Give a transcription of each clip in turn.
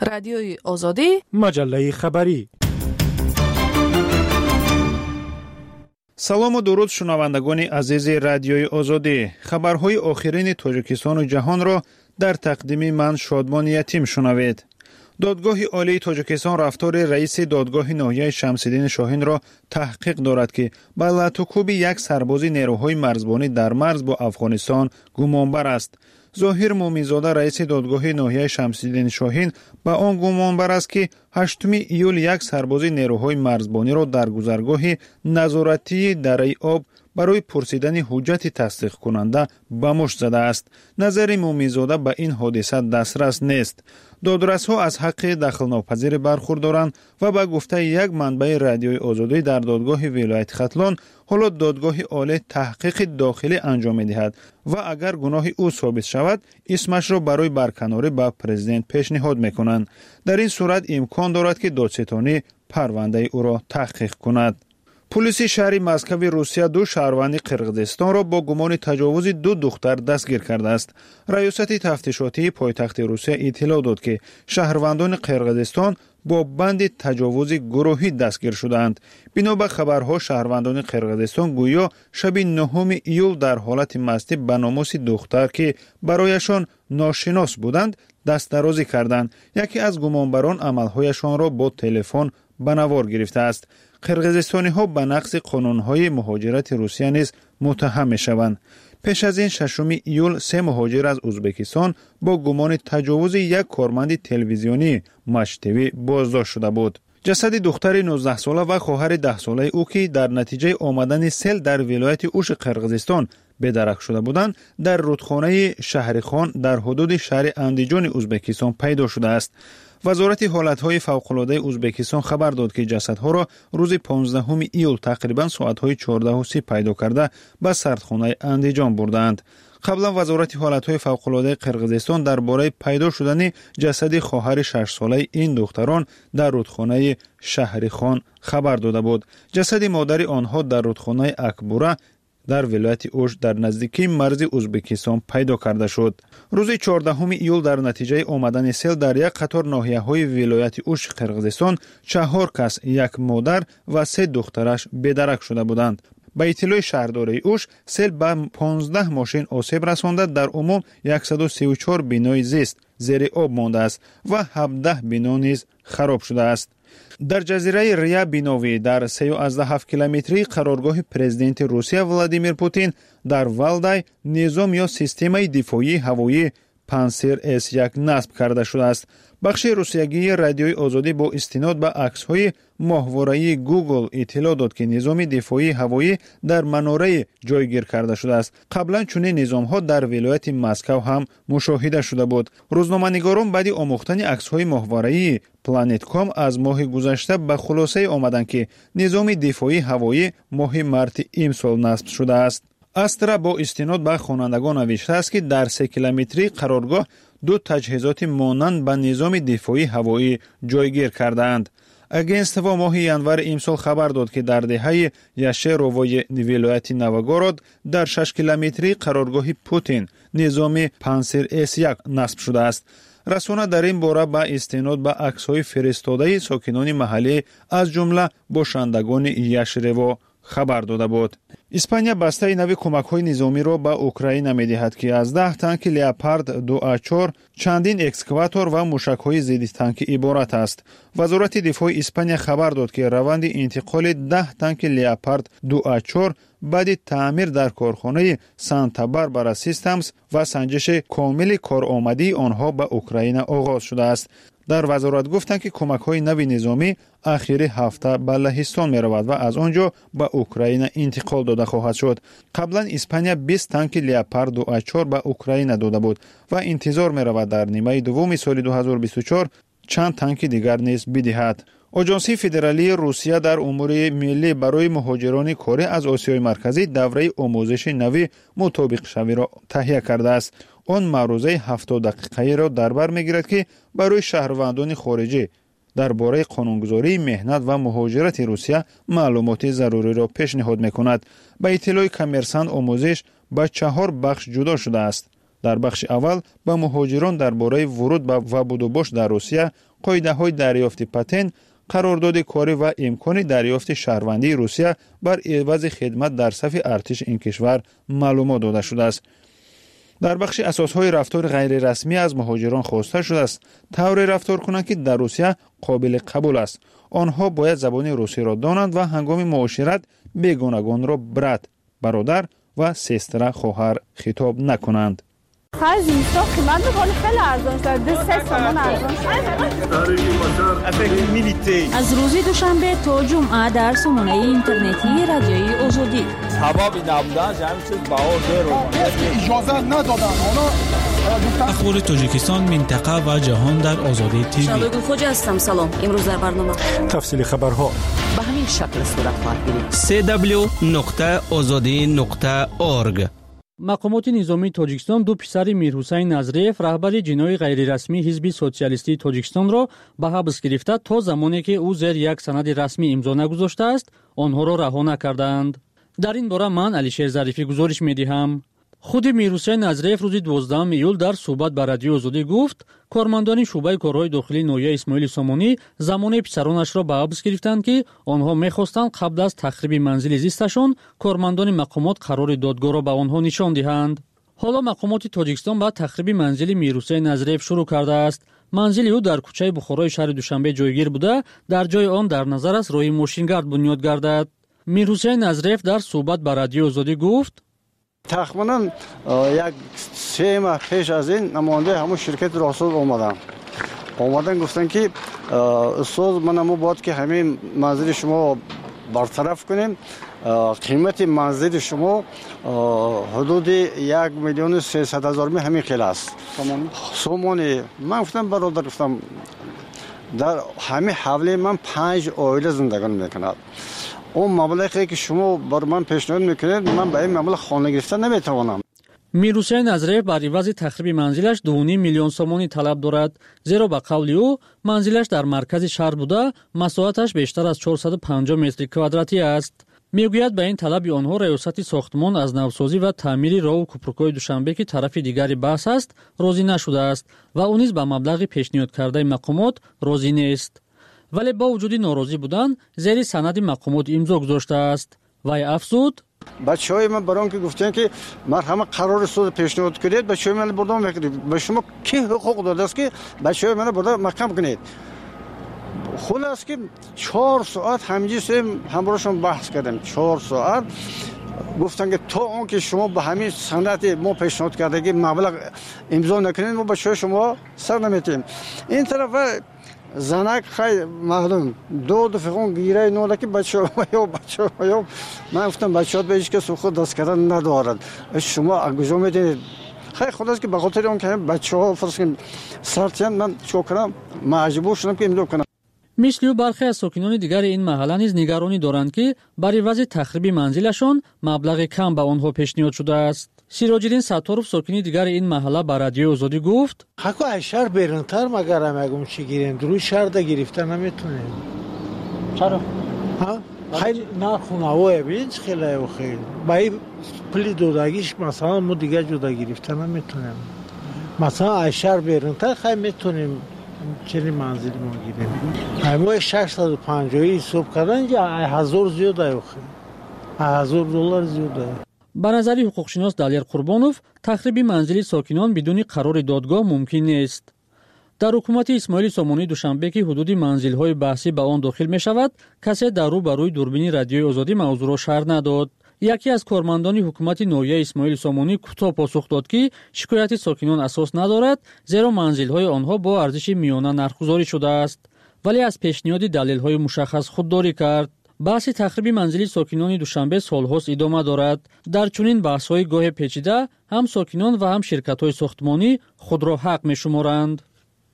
رادیوی آزادی مجله خبری. سلام و درود شنوندگان عزیز رادیوی آزادی. خبرهای آخرین تاجیکستان و جهان را در تقدیم من شادمان یتیم شنوید. دادگاه عالی تاجیکستان رفتار رئیس دادگاه ناحیه شمس‌الدین شاهین را تحقیق دارد که به لطوکوب یک سرباز نیروهای مرزبانی در مرز با افغانستان گمانبر است. ظاهر مومنزاده رئیس دادگاه ناحیه شمس‌الدین شاهین به آن گمانبر است که 8 ایول یک سرباز نیروهای مرزبانی را در گذرگاه نظارتی دره آب برای پرسیدن حجت تصدیق کننده به مشت زده است. نظر مومنزاده به این حادثه دسترس نیست. دادرس‌ها از حق دخل ناپذیر برخوردارند و به گفته یک منبع رادیوی آزادی در دادگاه ولایت ختلان حالا دادگاه عالی تحقیق داخلی انجام می‌دهد و اگر گناه او ثابت شود اسمش را برای برکناری به پرزیدنت پیشنهاد می‌کنند. در این صورت امکان دارد که دادستانی پرونده او را تحقیق کند. پلیس شهر مسکو روسیه دو شهروند قرقیزستان را با گمان تجاوز دو دختر دستگیر کرده است. ریاست تفتیشاتی پایتخت روسیه اطلاع داد که شهروندان قرقیزستان با بند تجاوز گروهی دستگیر شدند. بنا به خبرها شهروندان قرقیزستان گویا شب 9 ایول در حالت مستی به ناموس دختر که برایشان ناشناس بودند دست درازی کردند. یکی از گمانبران عملهایشان را با تلفن به نوار گرفته است. قرقیزستانی ها به نقض قانون‌های مهاجرت روسیه نیز متهم می‌شوند. پیش از این 6 ایول 3 مهاجر از ازبکستان با گمان تجاوز یک کارمند تلویزیونی مشتوی بازداشت شده بود. جسد دختر 19 ساله و خواهر 10 ساله او که در نتیجه آمدن سیل در ولایت اوش قرقیزستان به درک شده بودند در رودخانه شهرخان در حدود شهر اندیجان ازبکستان پیدا شده است. وزارت حالتهای فوق‌العاده ازبکستان خبر داد که جسدها را روز 15 ایول تقریباً ساعت‌های 14:30 پیدا کرده به سردخانه اندیجان بردند. قبلا وزارت حالتهای فوق‌العاده قرقیزستان درباره پیدا شدن جسد خواهر 6 ساله این دختران در رودخانه شهرخان خبر داده بود. جسد مادر آنها در رودخانه اکبوره در ولایت اوش در نزدیکی مرز ازبکستان پیدا کرده شد. روز 14 ایول در نتیجه آمدن سیل در یک قطار ناحیه‌های ولایت اوش قرقیزستان 4 کس، یک مادر و 3 دخترش به درک شده بودند. به اطلاع شهرداری اوش سیل به 15 ماشین آسیب رسانده در عموم 134 بنای زیست زیر آب مانده است و 17 بنا نیز خراب شده است. در جزیره ریا بینوی در 3.7 کیلومتری قرارگاه پرزیدنت روسیه ولادیمیر پوتین در والدای نظام یا سیستم دفاعی هوایی پانسیر S1 نصب کرده شده است. بخش روسیگی رادیوی آزادی با استناد به عکس‌های ماهواره‌ای گوگل اطلاع داد که نظام دفاعی هوایی در مناره جایگیر کرده شده است. قبلا چنین نظام‌ها در ولایت مسکو هم مشاهده شده بود. روزنامه‌نگاران بعد آموختن عکس‌های ماهواره‌ای پلانت کام از ماه گذشته به خلاصه آمدند که نظام دفاعی هوایی ماه مارس امسال نصب شده است. استرا با استناد به خوانندگان نوشته است که در 3 کیلومتری قرارگاه 2 تجهیزات مانند به نظام دفاعی هوایی جایگیر کردند. اگنستوا ماه ینور امسال خبر داد که در دهه یشروای ولایت نوگورود در 6 کیلومتری قرارگاه پوتین نظام پانسیر S1 نصب شده است. رسانه در این باره به استناد به عکس‌های فرستاده ساکنان محلی از جمله باشندگان یشروا خبر داده بود. اسپانیا بسته نوی کمک‌های نظامی را به اوکراین می‌دهد که از 10 تانک لیوپارد 2A4 چندین اکسکاواتور و موشک‌های ضد تانک عبارت است. وزارت دفاع اسپانیا خبر داد که روند انتقال 10 تانک لیوپارد 2A4 بعد تعمیر در کارخانه سانتا باربارا سیستمز و سنجش کامل کارآمدی آنها به اوکراین آغاز شده است. در وزارت گفتند که کمک‌های نوی نظامی آخر هفته به لهستان می‌رود و از آنجا به اوکراین انتقال داده خواهد شد. قبلا اسپانیا 20 تانک لیوپارد 2A4 به اوکراین داده بود و انتظار می‌رود در نیمه دوم سال 2024 چند تانک دیگر نیز بدهد. آژانس فدرالی روسیه در امور ملی برای مهاجران کاری از آسیای مرکزی دوره آموزش نوی مطابق شوی را تهیه کرده است. آن معروضه 70 دقیقه‌ای را در بر می‌گیرد که برای شهروندان خارجی درباره قانونگذاری مهنت و مهاجرت روسیه معلومات ضروری را پیشنهاد می‌کند. به اطلاع کمرسان آموزش به 4 بخش جدا شده است. در بخش اول به مهاجران درباره ورود و بود و باش در روسیه قاعده‌های دریافت پتنت، قرارداد کاری و امکان دریافت شهروندی روسیه بر عوض خدمت در صف ارتش این کشور معلومات داده شده است. در بخش اساسهای رفتار غیر رسمی از مهاجران خواسته شده است طور رفتار کنند که در روسیه قابل قبول است. آنها باید زبان روسی را دانند و هنگام معاشرت بیگانگان را برات، برادر و سستر خواهر خطاب نکنند. خرج اینستا قیمت میکنه خیلی ارزان شده 3 تومان ارزان شده. از روز دوشنبه تا جمعه در سامانه اینترنتی رادیوی آزادی حبابی نبودن همین چیز باور اجازه ندادن. اخبار تاجیکستان، منطقه و جهان در آزادی تیوی. شادو خوجا هستم. سلام. امروز در برنامه تفصیل خبرها به همین شکل صورت خواهد گرفت. www.azadi.org. مقامات نظامی تاجیکستان دو پسر میرحسین نظریف رهبر جناح غیررسمی حزب سوسیالیستی تاجیکستان را به حبس گرفته تا زمانی که او زیر یک سند رسمی امضا نگذاشته است آنها را رها نکردند. در این باره من علیشیر ظریفی گزارش می‌دهم. خود میرحسین نظریف روز 12 ایول در صحبت با رادیو آزادی گفت کارمندان شعبه کارهای داخلی نویه اسماعیل سامانی زمان پسرانش را به حبس گرفتند که آنها می‌خواستند قبل از تخریب منزل زیستشان کارمندان مقامات قرار دادگاه را به آنها نشان دهند. حالا مقامات تاجیکستان با تخریب منزل میرحسین نظریف شروع کرده است. منزل او در کوچه بخارای شهر دوشنبه جایگیر بوده، در جای آن در نظر است راه ماشینگرد بنیاد گردد. میرحسین نظریف در صحبت با رادیو آزادی گفت تقریباً یک 3 ماه پیش از این نماینده همون شرکت راسود اومدن گفتن که استاد من همون باید که همین منزل شما برطرف کنیم. قیمت منزل شما حدود 1,300,000 همین خیلی است. سامانی من گفتم برادر گفتم در همین حوله من 5 عائله زندگان میکنند. اون مبلغی که شما بر من پیشنهاد میکنید من به این مبلغ خانه گرفتن نمیتوانم. میرحسین نظریف بر عوض تخریب منزلش 2.5 میلیون سامانی طلب دارد، زیرا به قول او منزلش در مرکز شهر بوده، مساحتش بیشتر از 450 متر کوادراتی است. میگوید به این طلب آنها ریاست ساختمان از نوسازی و تعمیر راه و کوپرکوی دوشنبه که طرف دیگری بحث است راضی نشده است و او نیز به مبلغ پیشنهاد کرده مقامات راضی نیست. ولی با وجود ناراضی بودن زیر سند مقامات امضا گذاشته است. وی افزود بچهای من برام که گفتن که مرحمه قرار سود پیشنهاد کنید بچهای من بردم میکنید به شما کی حقوق داده است که بچهای من بردا محکم کنید. خلاص که 4 ساعت همراهشون بحث کردم. 4 ساعت گفتن که تا اون که شما به همین سند ما پیشنهاد کرده که مبلغ امضا نکنید ما بچهای شما سر نمیتیم. این طرف زنک خیلی معلوم 2 دفعه گیره نوده که بچه ها من گفتم بچه ها به هیچ کس خود دست کردن ندارد شما اگزا میدید خیلی خود است که بخاطر اون که بچه ها فرض کنیم سرتیان من چو کنم مجبور شدم که امضا کنم. مثل برخی از ساکنان دیگر این محله نیز نگرانی دارند که برای عوض تخریب منزلشان مبلغ کم به آنها پیشنهاد شده است. سیراج‌الدین ستارов ساکنی دیگر این محله به رادیو آزادی گفت حقا از شهر بیرونتر مگرم اگم چی گیرین دروی شهر ده گرفتن نمیتونیم. چرا؟ خیلی نخونهوه بینج خیلی و خیلی باید پلی دودگیش مثلا ما دیگه جدا گرفتن نمیتونیم. مثلا از شهر بیرونتر خیلی میتونیم چنین منزل ما گیریم. همه 650 حساب کردن یا 1000 زیاده و خیلی $1000 زیاده. به نظر حقوقشناس دلیر قربانوف تخریب منزل ساکنان بدون قرار دادگاه ممکن نیست. در حکومت اسماعیل سامانی دوشنبه که حدود منزل‌های بحثی به آن داخل می‌شود، کسی در رو بروی دوربین رادیوی آزادی موضوع را شرح نداد. یکی از کارمندان حکومت نویه اسماعیل سامانی کوتاه پاسخ داد که شکایت ساکنان اساس ندارد، زیرا منزل‌های آنها با ارزش میانه نرخ‌گذاری شده است، ولی از پیشنهاد دلایل‌های مشخص خودداری کرد. بحث تخریب منزل ساکنان دوشنبه سال‌هاست ادامه دارد. در چنین بحث‌های گاه پیچیده هم ساکنان و هم شرکت‌های ساختمانی خود را حق می‌شمارند.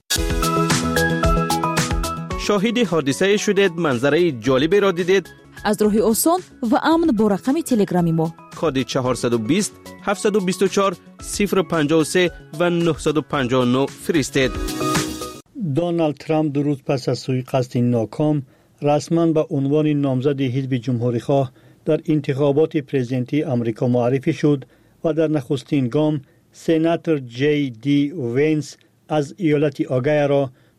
شاهد حادثه شدید، منظره جالبی را دیدید؟ از راه آسان و امن با رقم تلگرامی ما کد 420 724 053 و 959 فرستید. دونالد ترامپ 2 روز پس از سوءقصد ناکام رسما به عنوان نامزد حزب جمهوری‌خواه در انتخابات پرزیدنتی آمریکا معرفی شد و در نخستین گام سناتور جی دی وینس از ایالت آگایا را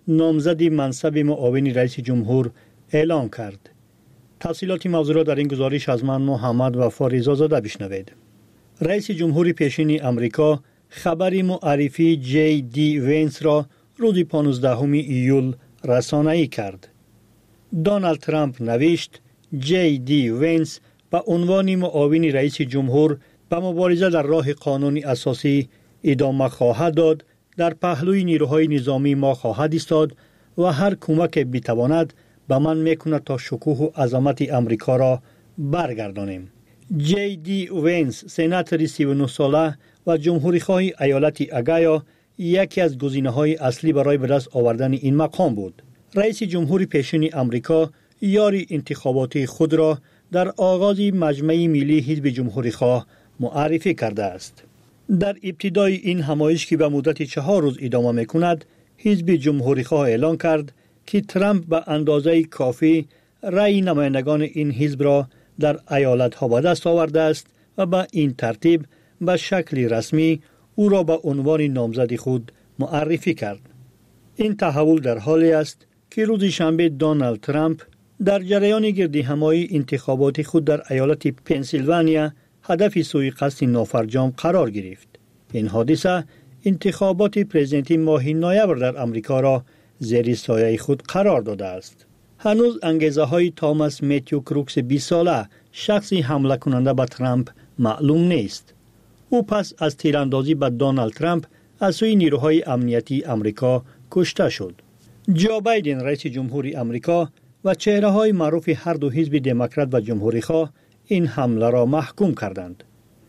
نامزد منصب معاون رئیس جمهور اعلام کرد. تفصیلات موضوع را در این گزارش از من محمد وفا رضازاده بشنوید. رئیس جمهور پیشین امریکا خبر معرفی جی دی وینس را روز 15 ایول رسانه‌ای کرد. دونالد ترامپ نوشت جی دی وینس به عنوان معاون رئیس جمهور به مبارزه در راه قانون اساسی ادامه خواهد داد، در پهلوی نیروهای نظامی ما خواهد ایستاد و هر کمک بتواند به من میکند تا شکوه و عظمت امریکا را برگردانیم. جی دی وینس سناتور 39 ساله و جمهوری‌خواه ایالت اگایا یکی از گزینه‌های اصلی برای به دست آوردن این مقام بود. رئیس جمهور پیشین امریکا یاری انتخاباتی خود را در آغاز مجمع ملی حزب جمهوری‌خواه معرفی کرده است. در ابتدای این همایش که به مدت 4 روز ادامه می‌کند، حزب جمهوری‌خواه اعلان کرد که ترامپ به اندازه کافی رأی نمایندگان این حزب را در ایالت‌ها به دست آورده است و به این ترتیب به شکل رسمی او را به عنوان نامزد خود معرفی کرد. این تحول در حالی است که روز شنبه دونالد ترامپ در جریان گردهمایی انتخاباتی خود در ایالت پنسیلوانیا هدف سوءقصد نافرجام قرار گرفت. این حادثه انتخابات پرزیدنتی ماه نوامبر در امریکا را زیر سایه خود قرار داده است. هنوز انگیزه های تاماس متیو کروکس 20 ساله شخصی حمله کننده به ترامپ معلوم نیست. او پس از تیراندازی به دونالد ترامپ از سوی نیروهای امنیتی امریکا کشته شد. جو بایدن رئیس جمهور امریکا و چهره های معروف هر دو حزب دموکرات و جمهوری خواه این حمله را محکوم کردند.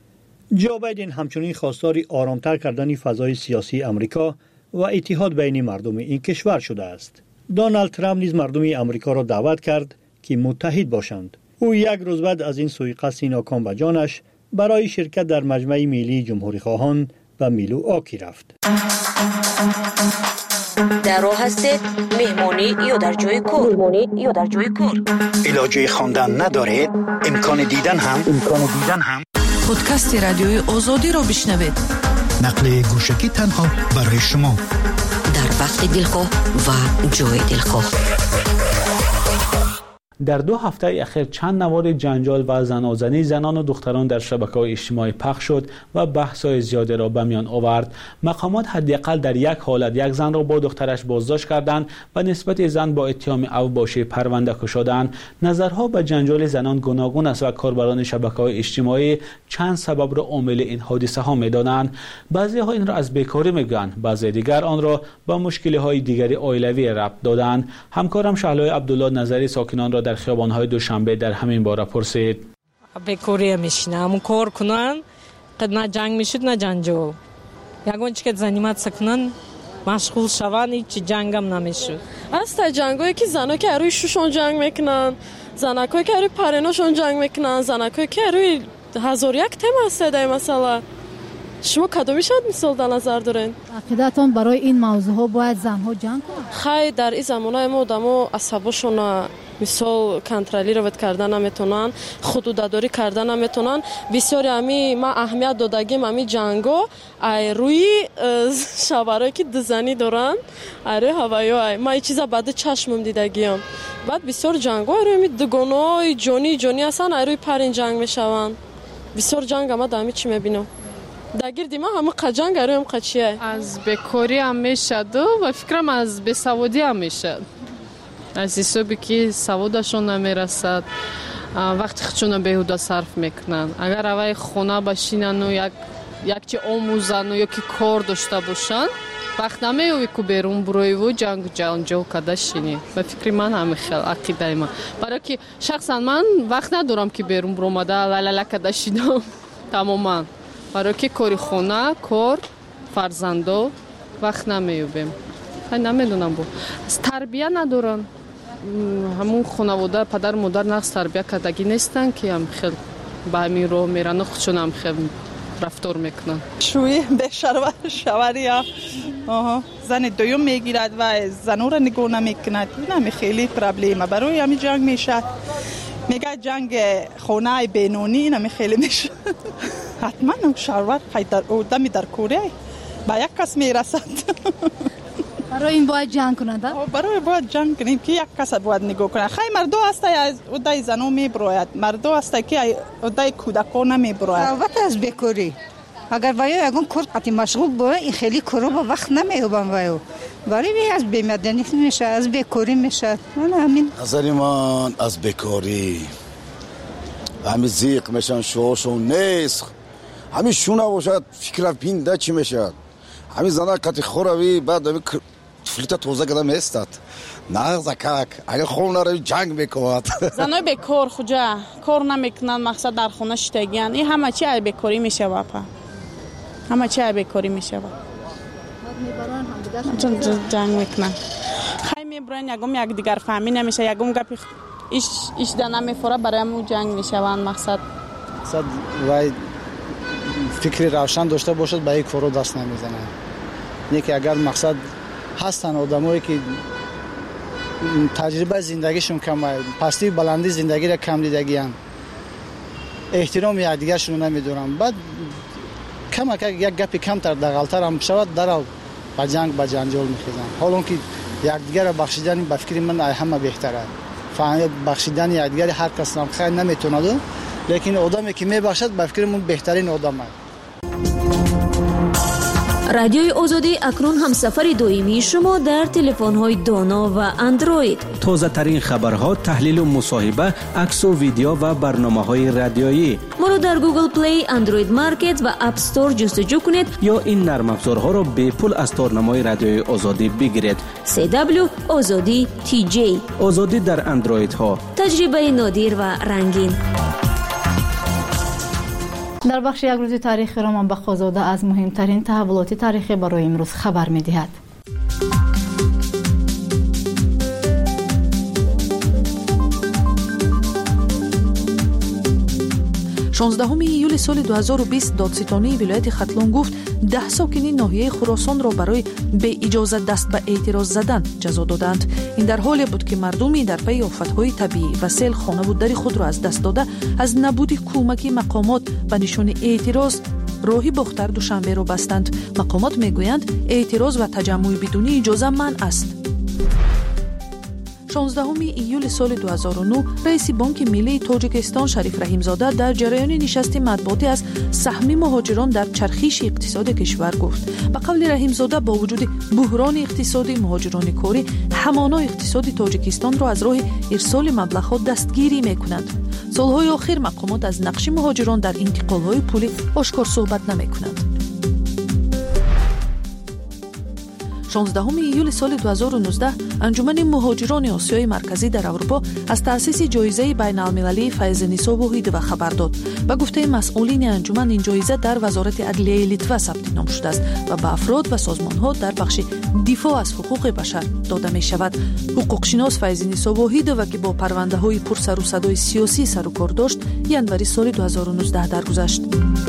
جو بایدن همچنین خواستار آرامتر کردن فضای سیاسی امریکا و اتحاد بین مردم این کشور شده است. دونالد ترامپ نیز مردم امریکا را دعوت کرد که متحد باشند. او یک روز بعد از این سوءقصد ناکام به جانش برای شرکت در مجمع ملی جمهوری خواهان به میلواکی رفت. در راه هستید مهمانی یا در جای کار علاجه خواندن ندارید امکان دیدن هم پادکست رادیوی آزادی را بشنوید. نقل گوشکی تنها برای شما در وقت دلخواه و جای دلخواه. در 2 هفته اخیر چند نوار جنجال و زنازنی زنان و دختران در شبکه‌های اجتماعی پخش شد و بحث‌های زیادی را به میان آورد. مقامات حداقل در یک حالت یک زن را با دخترش بازداشت کردند و نسبت زن با اتهام اوباشی پرونده کشیدند. نظرها به جنجال زنان گوناگون است و کاربران شبکه‌های اجتماعی چند سبب را عامل این حادثه ها می‌دانند. بعضی‌ها این را از بیکاری می‌گویند، بعضی دیگر آن را با مشکل‌های دیگری عائلوی ربط دادند. همکارم شهلای عبدالله نظری ساکنان را در خیابان‌های دوشنبه در همین باره پرسید. بیکاری میشینم کار کنن قد نه جنگ میشد نه جنجال یگان چی که زنیمت سکنن مشغول شون هیچ جنگم نمیشد. است جنگایی که زنا که روی شوشون جنگ میکنن، زنکایی که روی پریناشون جنگ میکنن، زنکایی که روی هزار یک تم هست. مثلا شما کدومیش مثال در نظر دارین؟ عقیدتون برای این موضوع ها باید زنها جنگ کنن؟ خیلی در این زمانه ما آدما عصبشون مثال کنترلی رو کردن نمیتونن، حدودداری کردن نمیتونن. بسیاری امی ما اهمیت دادگیم امی جنگو ای روی شاورایی که دزنی دارن ای روی هوایی ما این چیزا بعد چشمم دیدگیم. بعد بسیار جنگو ای روی دگونای جونی هستن ای روی پرین جنگ میشون. بسیار جنگ اما دامی چی میبینم داگیر دیما همه قجنگ ای روی هم قچیه از بکاری هم میشد و فکرم از بسوادی هم میشد. از حسابی که سوادشون نمیرسد وقتی خودشون بیهوده صرف میکنن. اگر اوای خونه باشینن و یک چی آموزن و یکی کار داشته باشن وقت نمیوی که بیرون بروی و جنگ کده شینی. به فکر من همه خیلی عقیده من برای که شخصا من وقت ندارم که بیرون برومده لالا کده شینم تماما برای که کاری خونه کار فرزندو وقت نمیوبیم. نمیدونم از تربیه ندارن همون خانواده پدر مادر نقص تربیه کردگی نیستن که هم خیلی به همین راه میرن و خودشون هم خیلی رفتار میکنن. شوی بشر و شوری زن دویم میگیرد و زنو را نگاه نمیکند. این خیلی پرابلمه برای همین جنگ میشه. میگه جنگ خونه بینونی این خیلی میشه. حتما شوهر دمی در کوره با یک کس میرسد. برای این باید جنگ کنند. برای باید جنگ کنیم که یک کس باید نگاه کنه. خیلی مردو است از اودای زنو میبراید، مردو است که اودای کودکان نمیبراید. وقت از بیکاری اگر وایو یگون کار قتی مشغول باشه این خیلی کارو با وقت نمیوبن وایو برای از بیمدنی میشه، از بیکاری میشه. من همین نظر من از بیکاری همین زیق میشن شوشون نیست، همین شونه باشد فکر بینده چی میشه، همین زنه کتی خوروی بعد همین فلیتا توزه کده میستد نه زکاک اگه خونه رو جنگ میکند. زنای بیکار خوجا کار نمیکنن، مقصد در خونه شتگیان، این همه چی از بیکاری میشه واپا، همه چی از بیکاری میشه چون جنگ میکنن. خیلی میبرن یک دیگر فهمی نمیشه، یکم گپی ایش دانه میفوره برای همون جنگ میشوند. مقصد وای فکری روشن داشته باشد به یک کارو دست نمیزنه. یکی اگر مقصد هستن آدمایی که تجربه زندگیشون کمه، پستی بلندی زندگی را کم دیدگیان، احترام یکدیگرشون نمیدونن، بعد کم یک گپی کمتر دغلتر هم شود درو به جنگ به جنجال میخیزن. حالا که یکدیگر را بخشیدن به فکر من همه بهتره. فهمیدن بخشیدن یکدیگر هر کس هم خیلی نمیتونه، لیکن آدمی که میبخشد به فکر من بهترین آدمه. رادیوی آزادی اکنون هم سفر دائمی شما در تلفن‌های دانا و اندروید. تازه ترین خبرها، تحلیل و مصاحبه، عکس و ویدیو و برنامه‌های رادیویی. ما رو در گوگل پلی، اندروید مارکت و اپ استور جستجو کنید یا این نرم افزارها را به پول از تارنمای رادیوی آزادی بگیرید. CW آزادی TJ آزادی در اندروید ها. تجربه نادر و رنگین. در بخش یک روز تاریخ رامان بخش‌زاده از مهمترین تحولات تاریخی برای امروز خبر می‌دهد. 16 ایول سال 2020 دادستانی ولایت ختلون گفت 10 ساکنین ناحیه خراسان را برای به اجازه دست به اعتراض زدن جزا دادند. این در حالی بود که مردمی در پی آفت‌های طبیعی و سیل خانه و در خود را از دست داده از نبود کمک مقامات به نشان اعتراض راهی باختر دوشنبه را بستند. مقامات میگویند اعتراض و تجمع بدون اجازه منع است. 16 ایول سال 2009 رئیس بانک ملی تاجیکستان شریف رحیمزاده در جریان نشست مطبوعاتی از سهم مهاجران در چرخش اقتصاد کشور گفت. به قول رحیمزاده با وجود بحران اقتصادی مهاجران کاری همانا اقتصاد تاجیکستان را از راه ارسال مبلغ‌ها دستگیری می‌کنند. سالهای آخر مقامات از نقش مهاجران در انتقال‌های پولی آشکار صحبت نمی‌کنند. 16 ایول سال 2019 انجمن مهاجران آسیای مرکزی در اروپا از تأسیس جایزه بین‌المللی فیض نسا واحد خبر داد. به گفته مسئولین انجمن این جایزه در وزارت عدلیه لیتوا ثبت نام شده است و به افراد و سازمان‌ها در بخش دفاع از حقوق بشر داده می شود. حقوقشناس فیض نسا واحد و که با پرونده‌های پر سر و صدای سیاسی سر و کار داشت ینوری سال 2019 درگذشت.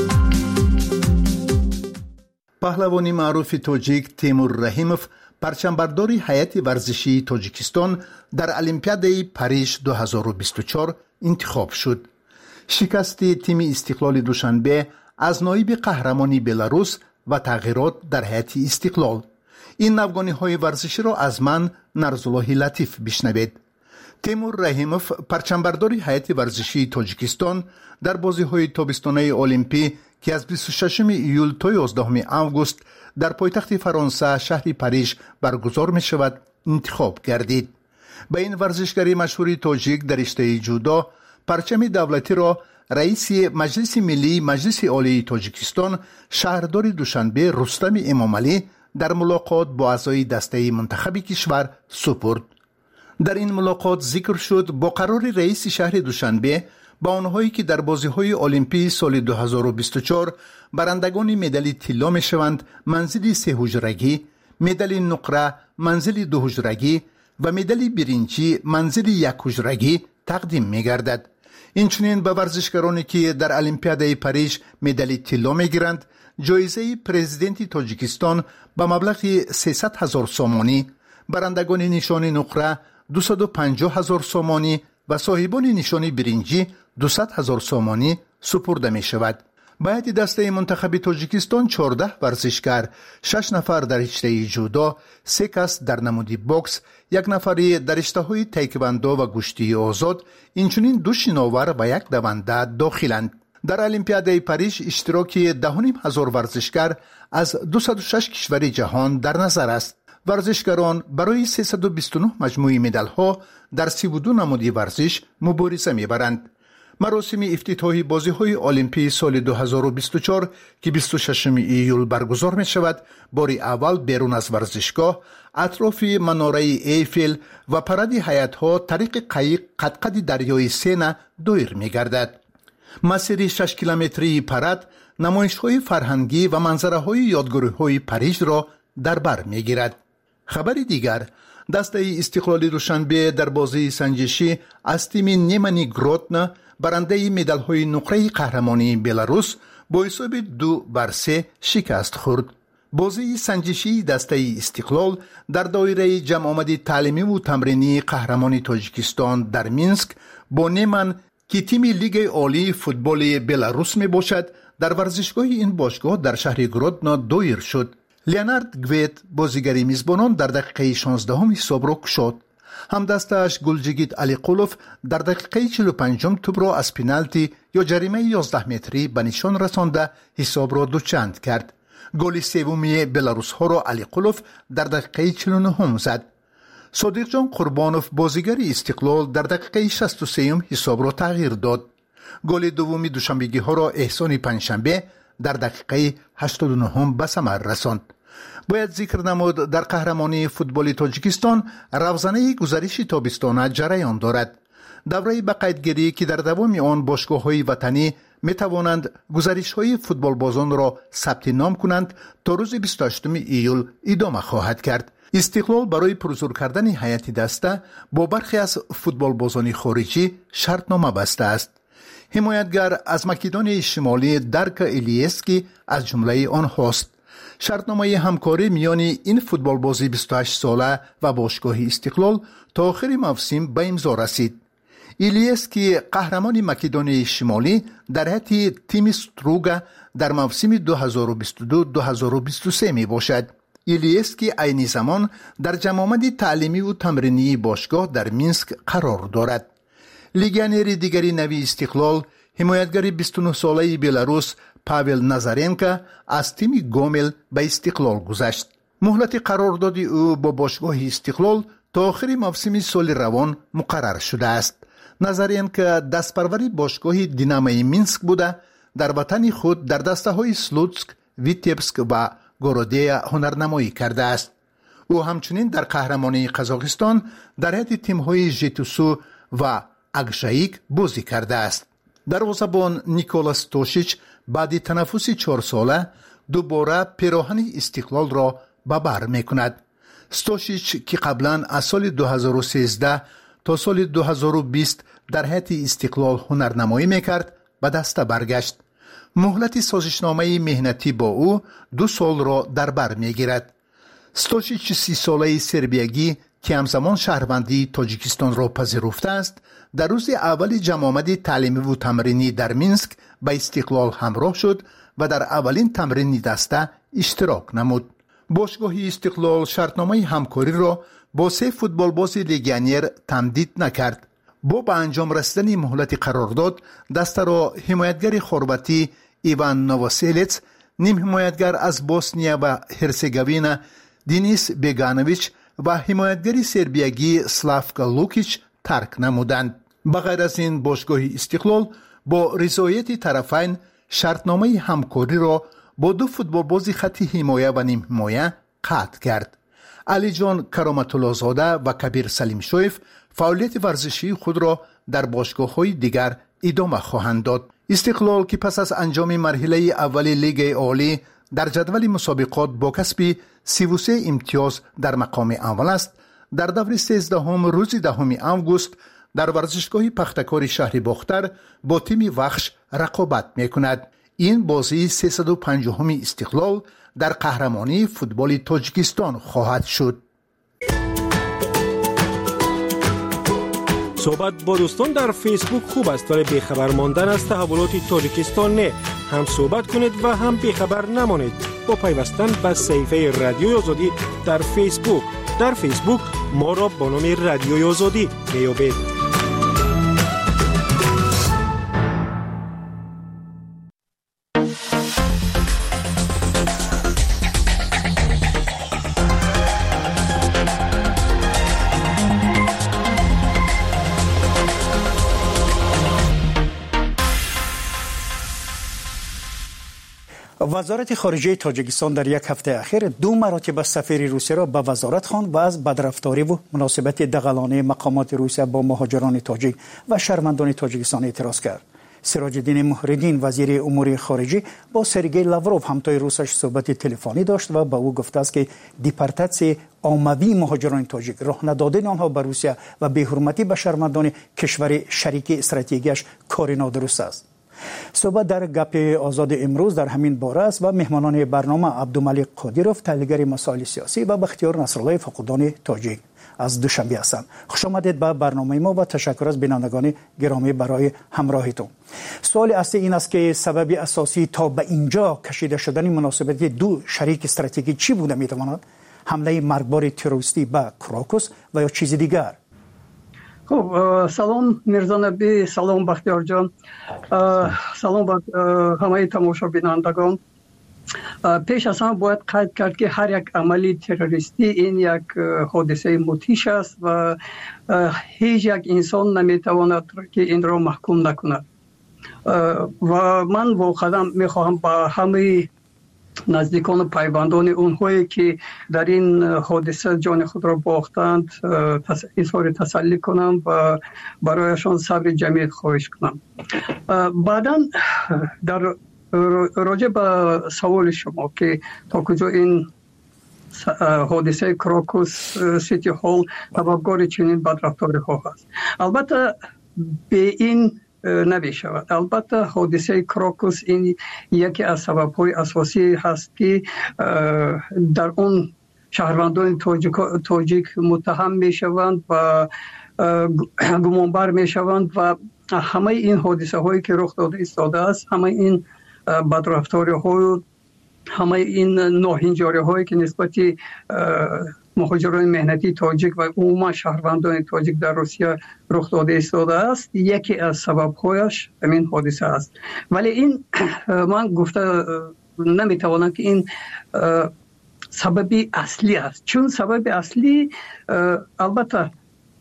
پهلوانی معروف تاجیک تیمور رحیموف پرچمبرداری هیئت ورزشی تاجیکستان در المپیاد پاریژ 2024 انتخاب شد. شکست تیم استقلال دوشنبه از نایب قهرمانی بلاروس و تغییرات در هیئت استقلال. این نوگانی‌های ورزشی را از من نرزالله لطیف بشنوید. تیمور رحیموف پرچمبرداری هیئت ورزشی تاجیکستان در بازی‌های تابستانه المپی که از 26 ایول تا 11 آگوست در پایتخت فرانسه شهر پاریژ برگزار می شود انتخاب گردید. به این ورزشکاری مشهور تاجیک در رشته جودو پرچم دولتی را رئیس مجلس ملی مجلس عالی تاجیکستان شهردار دوشنبه رستم امامعلی در ملاقات با اعضای دسته منتخب کشور سپرد. در این ملاقات ذکر شد با قرار رئیس شهر دوشنبه با آنهایی که در بازی‌های المپی سال 2024 برندگان مدال طلا می‌شوند منزل 3 حجرگی، مدال نقره منزل 2 حجرگی و مدال برنجی منزل 1 حجرگی تقدیم می‌گردد. اینچنین به ورزشکارانی که در المپیاد پاریژ مدال طلا می‌گیرند جایزه پرزیدنت تاجیکستان به مبلغ 300,000 سومانی، برندگان نشان نقره 250,000 سومانی و صاحبان نشان برنجی 200,000 سومانی سپرده می شود. به هیئت دسته منتخب تاجیکستان 14 ورزشکار، 6 نفر در رشته جودو، 3 کس در نمود بوکس، 1 نفر در رشته‌های تایکواندو و گشتی آزاد، اینچنین 2 شناور و 1 دونده داخلند. در المپیاد پاریس اشتراک 10,500 ورزشکار از 206 کشور جهان در نظر است. ورزشکاران برای 329 مجموعه مدال‌ها در 32 نمودی ورزش مبارزه می‌برند. مراسم افتتاحی بازی‌های المپی سال 2024 که 26 ایول برگزار می‌شود، بار اول بیرون از ورزشگاه اطراف مناره ایفل و پرده حیاط‌ها طریق قایق قد دریای سینا دایر می‌گردد. مسیر 6 کیلومتری پرد نمایش‌های فرهنگی و منظره‌های یادگاری‌های پاریس را در بر می‌گیرد. خبر دیگر، دسته استقلالی دوشنبه در بازی سنجشی از تیم نیمانی گروتن برنده مدال‌های نقره قهرمانی بلاروس با حساب 2-3 شکست خورد. بازی سنجشی دسته استقلال در دایره جمع آمد تعلیمی و تمرینی قهرمانی تاجیکستان در مینسک با نیمن که تیم لیگ عالی فوتبال بلاروس می باشد در ورزشگاه این باشگاه در شهر گرودنا دایر شد. لیونارد گویت بازیگری میزبانان در دقیقه 16 حساب را گشود. همدستش گلجگید علی قولوف در دقیقه 45 توپ را از پنالتی یا جریمه 11 متری به نشان رسانده حساب را دوچند کرد. گل سومی بلاروس ها را علی قولوف در دقیقه 49 زد. صادق جان قربانوف بازیگر استقلال در دقیقه 63 حساب را تغییر داد. گل دومی دوشنبگی ها را احسان پنجشنبه در دقیقه 89 به ثمر رساند. باید ذکر نمود در قهرمانی فوتبال تاجیکستان روزانه گزارش تابستانه جریان دارد. دوره به قیدگیری که در دوام آن باشگاه‌های وطنی می توانند گزارش‌های فوتبال بازان را ثبت نام کنند تا روز 28 ایول ادامه خواهد کرد. استقلال برای پرزور کردن هیئت دسته با برخی از فوتبال بازان خارجی شرطنامه بسته است. حمایتگر از مکدونیای شمالی درک الیسکی از جمله آنهاست. شرطنامه همکاری میان این فوتبال بازی 28 ساله و باشگاه استقلال تا آخر موسم به امضا رسید. الیسکی قهرمان مکدونیای شمالی در هیئت تیم ستروگا در موسم 2022-2023 می باشد. الیسکی عین زمان در جمع آمد تعلیمی و تمرینی باشگاه در مینسک قرار دارد. لیگیونر دیگری نوی استقلال، حمایتگر 29 ساله بلاروس پاول نازارنکا از تیم گومل به استقلال گذشت. مهلت قرارداد او با باشگاه استقلال تا آخر موسم سال روان مقرر شده است. نازارنکا دستپروری باشگاه دینامای مینسک بوده، در وطن خود در دسته های سلوتسک، ویتیبسک و گورودیا هنرنمایی کرده است. او همچنین در قهرمانی قزاقستان در هیئت تیم های ژیتوسو و اگشایک بازی کرده است. دروازه‌بان نیکولاس توشیچ بعد تنفس 4 ساله دوباره پیراهن استقلال را به بر می‌کند. ستوشیچ که قبلا از سال 2013 تا سال 2020 در هیئت استقلال هنرنمایی می‌کرد به دسته برگشت. مهلت سازشنامه مهنتی با او 2 سال را در بر می‌گیرد. ستوشیچ 30 ساله سربیایی که همزمان شهروندی تاجیکستان را پذیرفته است، در روز اول جمع آمد تعلیمی و تمرینی در مینسک به استقلال همراه شد و در اولین تمرین دسته اشتراک نمود. باشگاه استقلال شرطنامه همکاری را با 3 فوتبال باز لیگیونر تمدید نکرد. با به انجام رسیدن مهلت قرارداد، دسته را حمایتگر خورواتی ایوان نووسیلیتس، نیم حمایتگر از بوسنیا و هرسگوینا دینیس بیگانویچ و حمایتگر سربیایی سلافکا لوکیچ ترک نمودند. بغیر از این باشگاه استقلال با رضایت طرفین شرطنامه همکاری را با 2 فوتبال باز خط حمایه و نیم حمایه قطع کرد. علی جان کرامت‌الله زاده و کبیر سلیم شویف فعالیت ورزشی خود را در باشگاه‌های دیگر ادامه خواهند داد. استقلال که پس از انجام مرحله اول لیگ عالی در جدول مسابقات با کسب 33 امتیاز در مقام اول است، در دور 13 روز 10 آگوست در ورزشگاه پختکار شهر باختر با تیم وخش رقابت می‌کند. این بازی 350 استقلال در قهرمانی فوتبال تاجیکستان خواهد شد. صحبت با دوستان در فیسبوک خوب است ولی بیخبر ماندن از تحولات تاجیکستان نه. هم صحبت کنید و هم بیخبر نمانید با پیوستن به صفحه رادیوی آزادی در فیسبوک. در فیسبوک ما را با نام رادیوی آزادی میابید. وزارت خارجه تاجیکستان در یک هفته اخیر 2 مراتب سفیر روسیه را به وزارت خواند و از بدرفتاری و مناسبت دغلانه مقامات روسیه با مهاجران تاجیک و شهروندان تاجیکستان اعتراض کرد. سراج الدین محردین وزیر امور خارجه با سرگئی لاوروف همتای روسش صحبت تلفنی داشت و به او گفته است که دیپارتاسیون عمومی مهاجران تاجیک راه ندادن آنها به روسیه و بی‌حرمتی به شهروندان کشور شریک استراتژیکش کار نادرست است. صحبت در گپ آزاد امروز در همین باره است و مهمانان برنامه عبدالملک قادیروف تحلیلگر مسائل سیاسی و بختیار نصرالله فقودان تاجیک از دوشنبه هستند. خوش آمدید به برنامه ما و تشکر از بینندگان گرامی برای همراهیتون. سوال اصلی این است که سبب اساسی تا به اینجا کشیده شدن مناسبت دو شریک استراتژیکی چی بوده میتواند؟ حمله مرگبار تروریستی به کراکوس و یا چیز دیگر؟ خب سلام میرزا نبی، سلام بختیار جان، سلام به همه تماشا بینندگان. پیش از همه باید قید کرد که هر یک عملی تروریستی این یک حادثه مدهش است و هیچ یک انسان نمیتواند که این را محکوم نکند و من واقعا میخواهم با همه نزدیکان و پیوندان اونهایی که در این حادثه جان خود را باختند اظهار تسلی کنم و برایشان صبر جمیل خواهش کنم. بعداً در راجع به سوال شما که تا کجا این حادثه کراکوس سیتی هال سببگار چنین بدرفتاری ها هست، البته به این نمی شود. البته حادثه کراکوس این یکی از سبب‌های اساسی هست که در اون شهروندان تاجیک متهم می شوند و گمانبر می شوند و همه این حادثه هایی که رخ داده ایستاده است، همه این بدرفتاری ها، همه این ناهنجاری هایی که نسبت مهاجران مهنتی تاجیک و عموما شهروندان تاجیک در روسیه رخ داده ایستاده است، یکی از سبب‌هایش همین حادثه است. ولی این من گفته نمیتوانم که این سبب اصلی است، چون سبب اصلی البته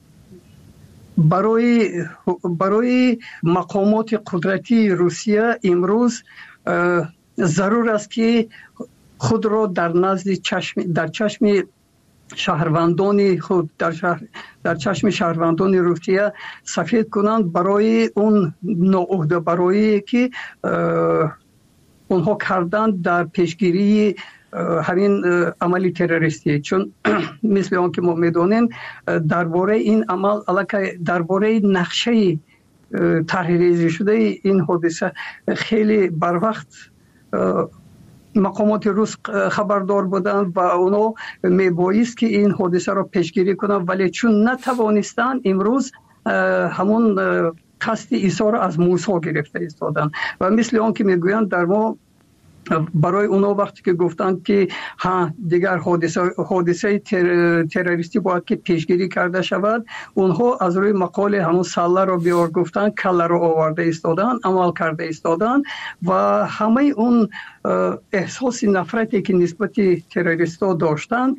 برای مقامات قدرتی روسیه امروز ضرور است که خود را در چشم شهروندان خود در چشم شهروندان روسیه سفید کنند برای اون ناعهده برایی که اونها کردند در پیشگیری همین عملی تروریستی. چون مثل آن که ما میدونیم درباره این عمل درباره نقشه طرح‌ریزی شده این حادثه خیلی بر وقت مقامات روس خبردار بودند و اونا میبایست که این حادثه را پیشگیری کنند، ولی چون نتوانستند امروز همون قصد ایثار از موسی گرفته ایستادند و مثل آن که میگویند در ما برای اونا وقتی که گفتند که دیگر حادثه تروریستی باید که پیشگیری کرده شود، اونها از روی مقال همون سله را بیار گفتند، کله را آورده ایستادن، عمل کرده ایستادن و همه اون احساس نفرتی که نسبت تروریستا داشتند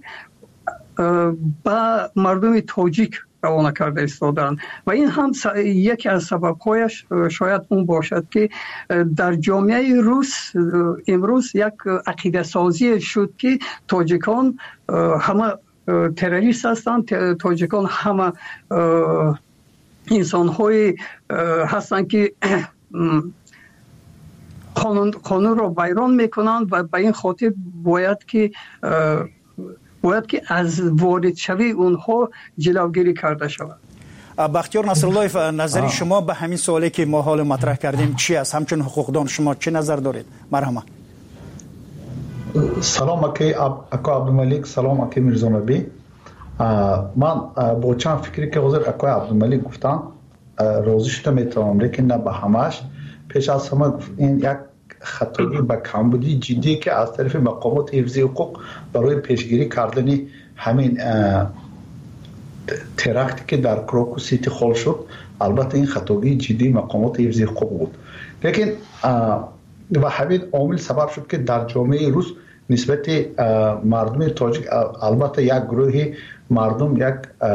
با مردم تاجیک روانه کرده ایستادن و این هم یکی از سبب‌هایش شاید اون باشد که در جامعه روس امروز یک عقیده سازی شد که تاجیکان همه تروریست هستند، تاجیکان همه انسان‌های هستند که قانون را ویران میکنند و به این خاطر باید که از وارد شوی اونها جلوگیری کرده شود. بختیار نصرالله، نظری شما به همین سوالی که ما حال مطرح کردیم چی است؟ همچون حقوقدان شما چه نظر دارید؟ مرحبا. سلام اکی عبدالملک، سلام اکی میرزا نبی. من با چند فکری که حضور اکوی عبدالملیک گفتن راضی شده میتونم، لیکن نه به همش. پیش از همه این یک خطایی به کمبودی جدی که از طرف مقامات حفظی حقوق برای پیشگیری کردن همین ترکتی که در کروکو سیتی خال شد، البته این خطایی جدی مقامات حفظی حقوق بود، لیکن و همین عامل سبب شد که در جامعه روز نسبت مردم تاجیک، البته یک گروه مردم یک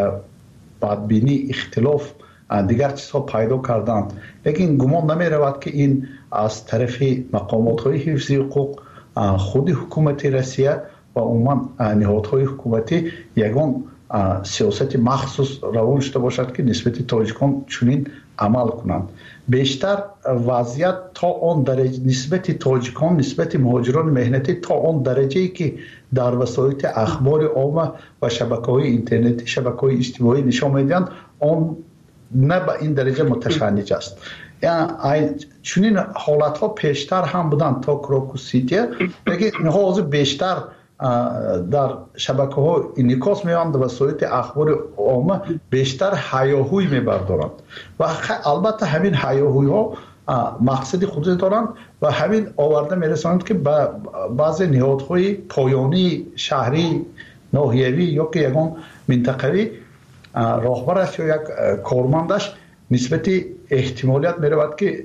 بدبینی، اختلاف، دیگر چیزها پیدا کردند، لیکن گمان نمی رود که این از طرف مقامات های حفظی حقوق، خود حکومت روسیه و عموما نهادهای حکومتی یگان سیاست مخصوص روان شده باشد که نسبت تاجیکان چنین عمل کنند. بیشتر وضعیت تا آن درجه نسبت تاجیکان، نسبت مهاجران مهنتی تا آن درجه‌ای که در وسایل اخبار عامه و شبکه‌های اینترنتی، شبکه‌های اجتماعی نشان می‌دهند، آن نه به این درجه متشنج است. یعنی چنین حالت‌ها پیشتر هم بودند تا کروکو سیتی، لیکن حاضر بیشتر در شبکه‌ها انعکاس می‌یابند و وسایل اخبار عامه بیشتر هیاهوی می‌بردارند و البته همین هیاهوی‌ها مقصد خودی دارند و همین آورده می‌رسانند که به بعضی نهادهای پایانی شهری، ناحیوی یا که یگان منطقوی راهبرش یا یک کارمندش نسبت احتمالیت می‌رود که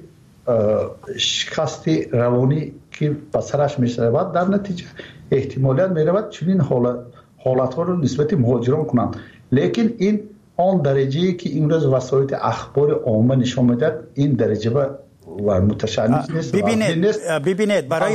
شکست روانی که به سرش می‌شود، در نتیجه احتمالیت می‌رود چنین حالت‌ها رو نسبت مهاجران کنند، لیکن این آن درجه‌ای که امروز وسایل اخبار عامه نشان می‌دهد این درجه و متشنج نیست. ببینید برای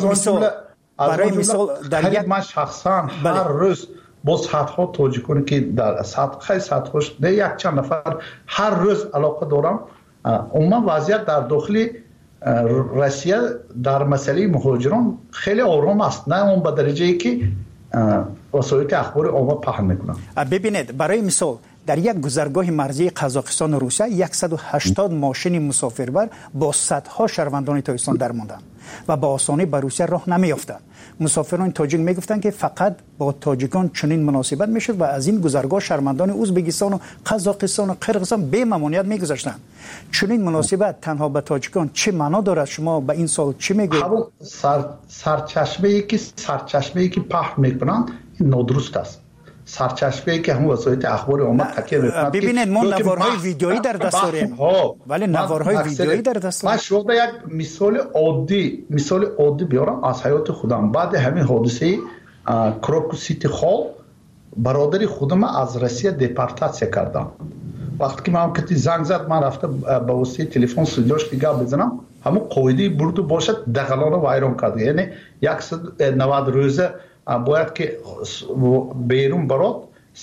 مثال در یک من شخصا هر روز با صدها تاجیکانی که در صدهاش نه یک چند نفر هر روز علاقه دارم، عموما وضعیت در داخل روسیه در مسئله مهاجران خیلی آرام است، نه اون به درجه‌ای که وسایل اخبار عامه پهن میکنن. ببینید برای مثال در یک گذرگاه مرزی قزاقستان و روسیه 180 ماشین مسافربر با صدها شهروندان تاجیکستان درماندند و با آسانی به روسیه راه نمیافتند. مسافران تاجیک میگفتند که فقط با تاجیکان چنین مناسبت میشد و از این گذرگاه شهروندان ازبکستان و قزاقستان و قرقیزستان به ممنوعیت میگذاشتند. چنین مناسبت تنها به تاجیکان چه معنا دارد؟ شما به این سال چی میگویید؟ سرچشمه‌ای که پخش میکنند نادرست است. سرچشمه‌ای که هم وسایل اخبار عامه تکیه می‌کنند. ببینید ما نوارهای ویدیویی در دست داریم، ولی نوارهای ویدیویی در دست داریم. من شما یک مثال عادی بیارم از حیات خودم. بعد همین حادثه کروکو سیتی خال برادری خودم از روسیه دپورتاسیون کردم. وقتی که من کتی زنگ زد، من رفته به واسطه تلفن صداش دیگه بزنم، همون قاعده برد باشد دغلان و ویران کرد. یعنی 190 روزه باید که بیرون برات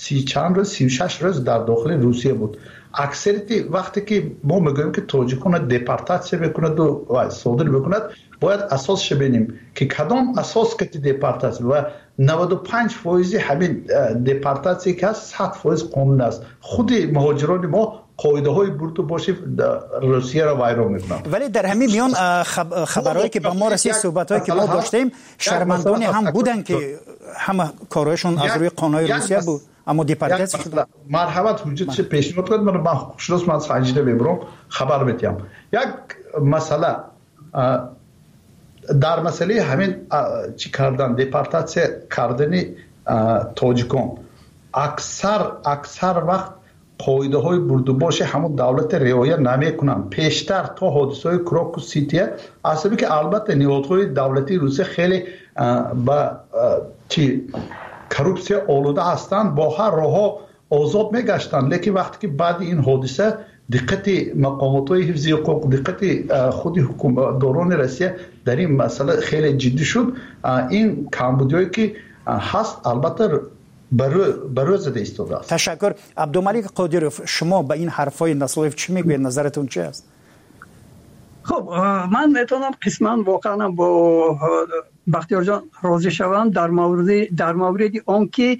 36 روز در داخل روسیه بود. اکثریتی وقتی که ما میگویم که تاجیکان دپورتاسیون بکند و صادر بکند، باید اساسش ببینیم که کدام اساس که دپورتاسیون و 95% همین دپورتاسیون که هست 100% قانون است. خود مهاجران ما قاعده های برد باشه روسیه را ویران میکنن. ولی در همین میان خبرهایی که با ما رسید، صحبتایی که ما داشتیم، شرمندان هم بودن که همه کارهایشون از روی قانونهای روسیه بود اما دپورتاسیون شدن. مرحمت وجود چه پیشنهاد کرد، من خوششانس من سنجیده ببرم خبر بدم. یک مسئله در مسئله همین چی کردن دپورتاسیون کردن تاجیکان، اکثر وقت قاعده های بردوباش همون دولت رعایت نمیکنن. پیشتر تا حادثه های کروکو سیتی اصلا که البته نهادهای دولتی روسیه خیلی با کروپسیا آلوده هستند، با هر راه آزاد میگشتن، لیکن وقتی که بعد این حادثه دقت مقامات های حفظی حقوق، دقت خود حکومتداران روسیه در این مسئله خیلی جدی شد. این کمبودیایی که هست البته برای زده ایستاده است. تشکر. عبدالملیک قادروف، شما به این حرفای نسلوف چی میگوید؟ نظرتون چی است؟ خب من میتونم قسما واقعا با بختیار جان راضی شوم در مورد آن که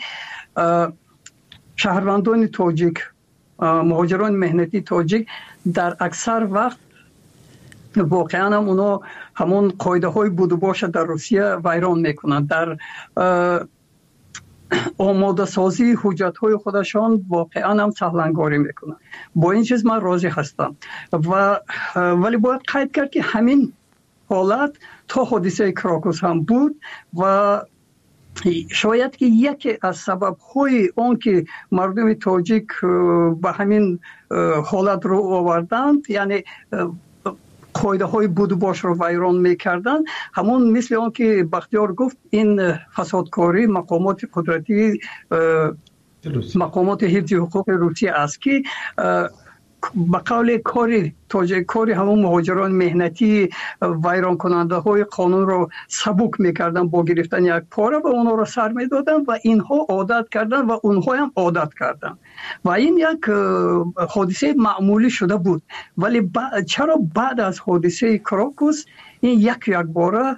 شهروندان تاجیک، مهاجران مهنتی تاجیک در اکثر وقت واقعا هم اونا همون قاعده های بود و باشه در روسیه ویران میکنند. در آماده سازی حجت های خودشان واقعا هم سهلنگاری میکنن. با این چیز من راضی هستم ولی باید قید کرد که همین حالت تا حادثه کراکوس هم بود و شاید که یکی از سبب های اون که مردم تاجیک به همین حالت رو آوردند، یعنی قاعده های بود و باش رو ویران میکردن، همون مثل اون که بختیار گفت این فسادکاری مقامات قدرتی مقامات حفظ حقوق روسیه است که به قول کاری همون مهاجران مهنتی ویران کننده های قانون رو سبک میکردن با گرفتن یک پاره و اونها رو سر میدادن و اینها عادت کردن و اونها هم عادت کردن و این یک حادثه معمولی شده بود. ولی چرا بعد از حادثه کراکوس این یک باره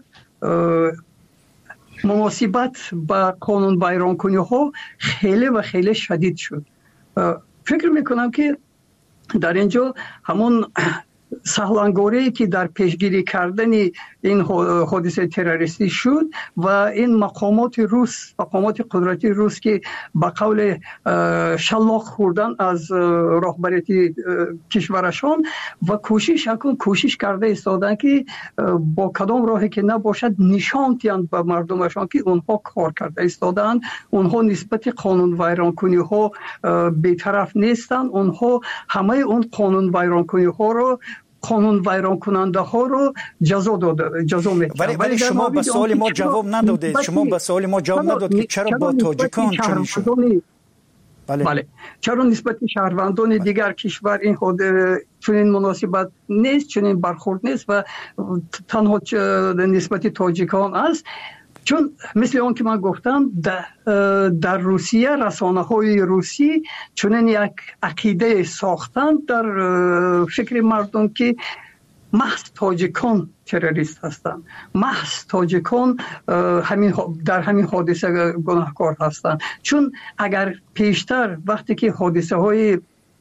مناسبت با قانون ویران کنی ها خیلی و خیلی شدید شد؟ فکر میکنم که در اینجا همون سهلنگاری که در پیشگیری کردن این حادثه تروریستی شد و این مقامات قدرتی روس که به قول شلاق خوردن از رهبری کشورشان و کوشش کرده ایستادن که با کدام راهی که نباشد نشان دهند به مردمشان که اونها کار کرده ایستادن، اونها نسبت قانون ویران کنی ها بی‌طرف نیستند، اونها همه اون قانون ویران کنی ها رو قانون ویران کننده ها رو جزا میکنند. ولی شما به سوال ما جواب ندادید. شما به سوال ما جواب نداد که چرا با تاجیکان چنین شد؟ بله. چرا نسبت شهروندان دیگر کشور این چنین مناسبت نیست، چنین برخورد نیست و تنها نسبت تاجیکان است؟ چون مثل اون که من گفتم در روسیه رسانه های روسی چنین یک عقیده ساختن در فکر مردم که محض تاجیکان تروریست هستند، محض تاجیکان در همین حادثه گناهکار هستند. چون اگر پیشتر وقتی که حادثه های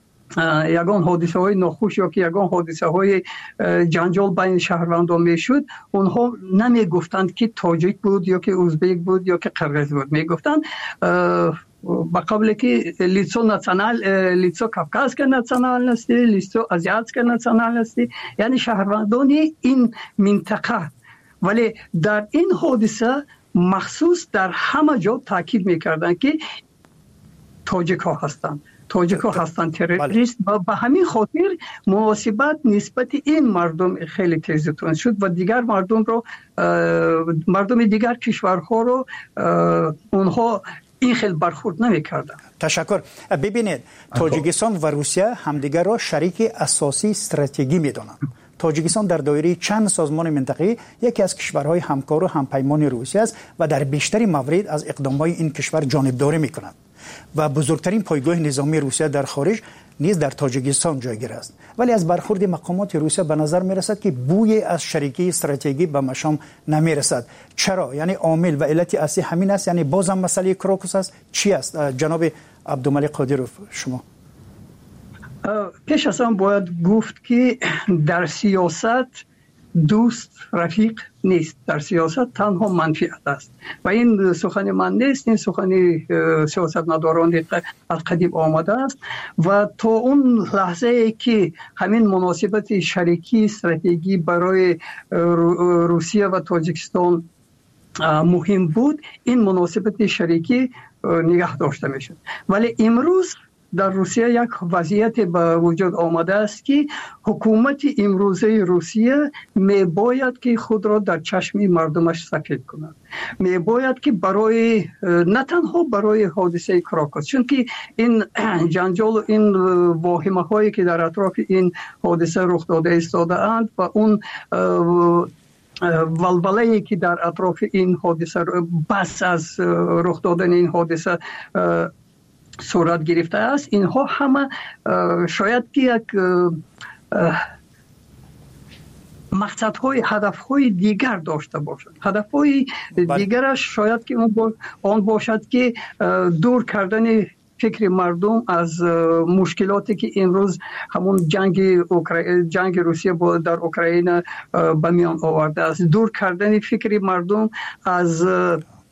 ناخوش یا که یگان حادثه های جنجال بین شهروندان میشد، اونها نمی گفتند که تاجیک بود یا که ازبک بود یا که قرغیز بود، می گفتند به قبل که لیتسو کافکاسکا ناسیونالنستی، لیتسو آزیاتسکا ناسیونالنستی، یعنی شهروندان این منطقه. ولی در این حادثه مخصوص در همه جا تاکید میکردند که تاجیک ها هستند تروریست و به همین خاطر مناسبت نسبت این مردم خیلی تیزتون شد و دیگر مردم دیگر کشورها رو اونها این خیلی برخورد نمی‌کردند. تشکر. ببینید تاجیکستان و روسیه همدیگر را شریک اساسی استراتژیکی می‌دانند. تاجیکستان در دایره چند سازمان منطقه‌ای یکی از کشورهای همکار و همپیمان روسیه است و در بیشتر موارد از اقدامات این کشور جانبداری می‌کند و بزرگترین پایگاه نظامی روسیه در خارج نیز در تاجیکستان جایگیر است. ولی از برخورد مقامات روسیه به نظر می رسد که بوی از شریکی استراتژیکی به مشام نمی رسد. چرا؟ یعنی عامل و علت اصلی همین است؟ یعنی بازم مسئله کراکوس است؟ چی است؟ جناب عبدالملک قادروف، شما پیش از آن باید گفت که در سیاست دوست رفیق نیست، در سیاست تنها منفعت است و این سخن من نیست، این سخن سیاستمداران از قدیم آمده است و تا اون لحظه ای که همین مناسبت شریکی استراتژیکی برای روسیه و تاجیکستان مهم بود، این مناسبت شریکی نگه داشته میشد. ولی امروز در روسیه یک وضعیت به وجود آمده است که حکومت امروزه روسیه می باید که خود را در چشم مردمش سفید کند، می باید که برای نه تنها برای حادثه کراکوس، چون که این جنجال و این واهمه هایی که در اطراف این حادثه رخ داده ایستاده اند و اون ولوله‌ای که در اطراف این حادثه بس از رخ دادن این حادثه صورت گرفته است، اینها همه شاید که یک مقصدهای هدفهای دیگر داشته باشد. هدفهای دیگرش شاید که آن باشد که دور کردن فکر مردم از مشکلاتی که امروز همون جنگ روسیه در اوکراین به میان آورده است، دور کردن فکر مردم از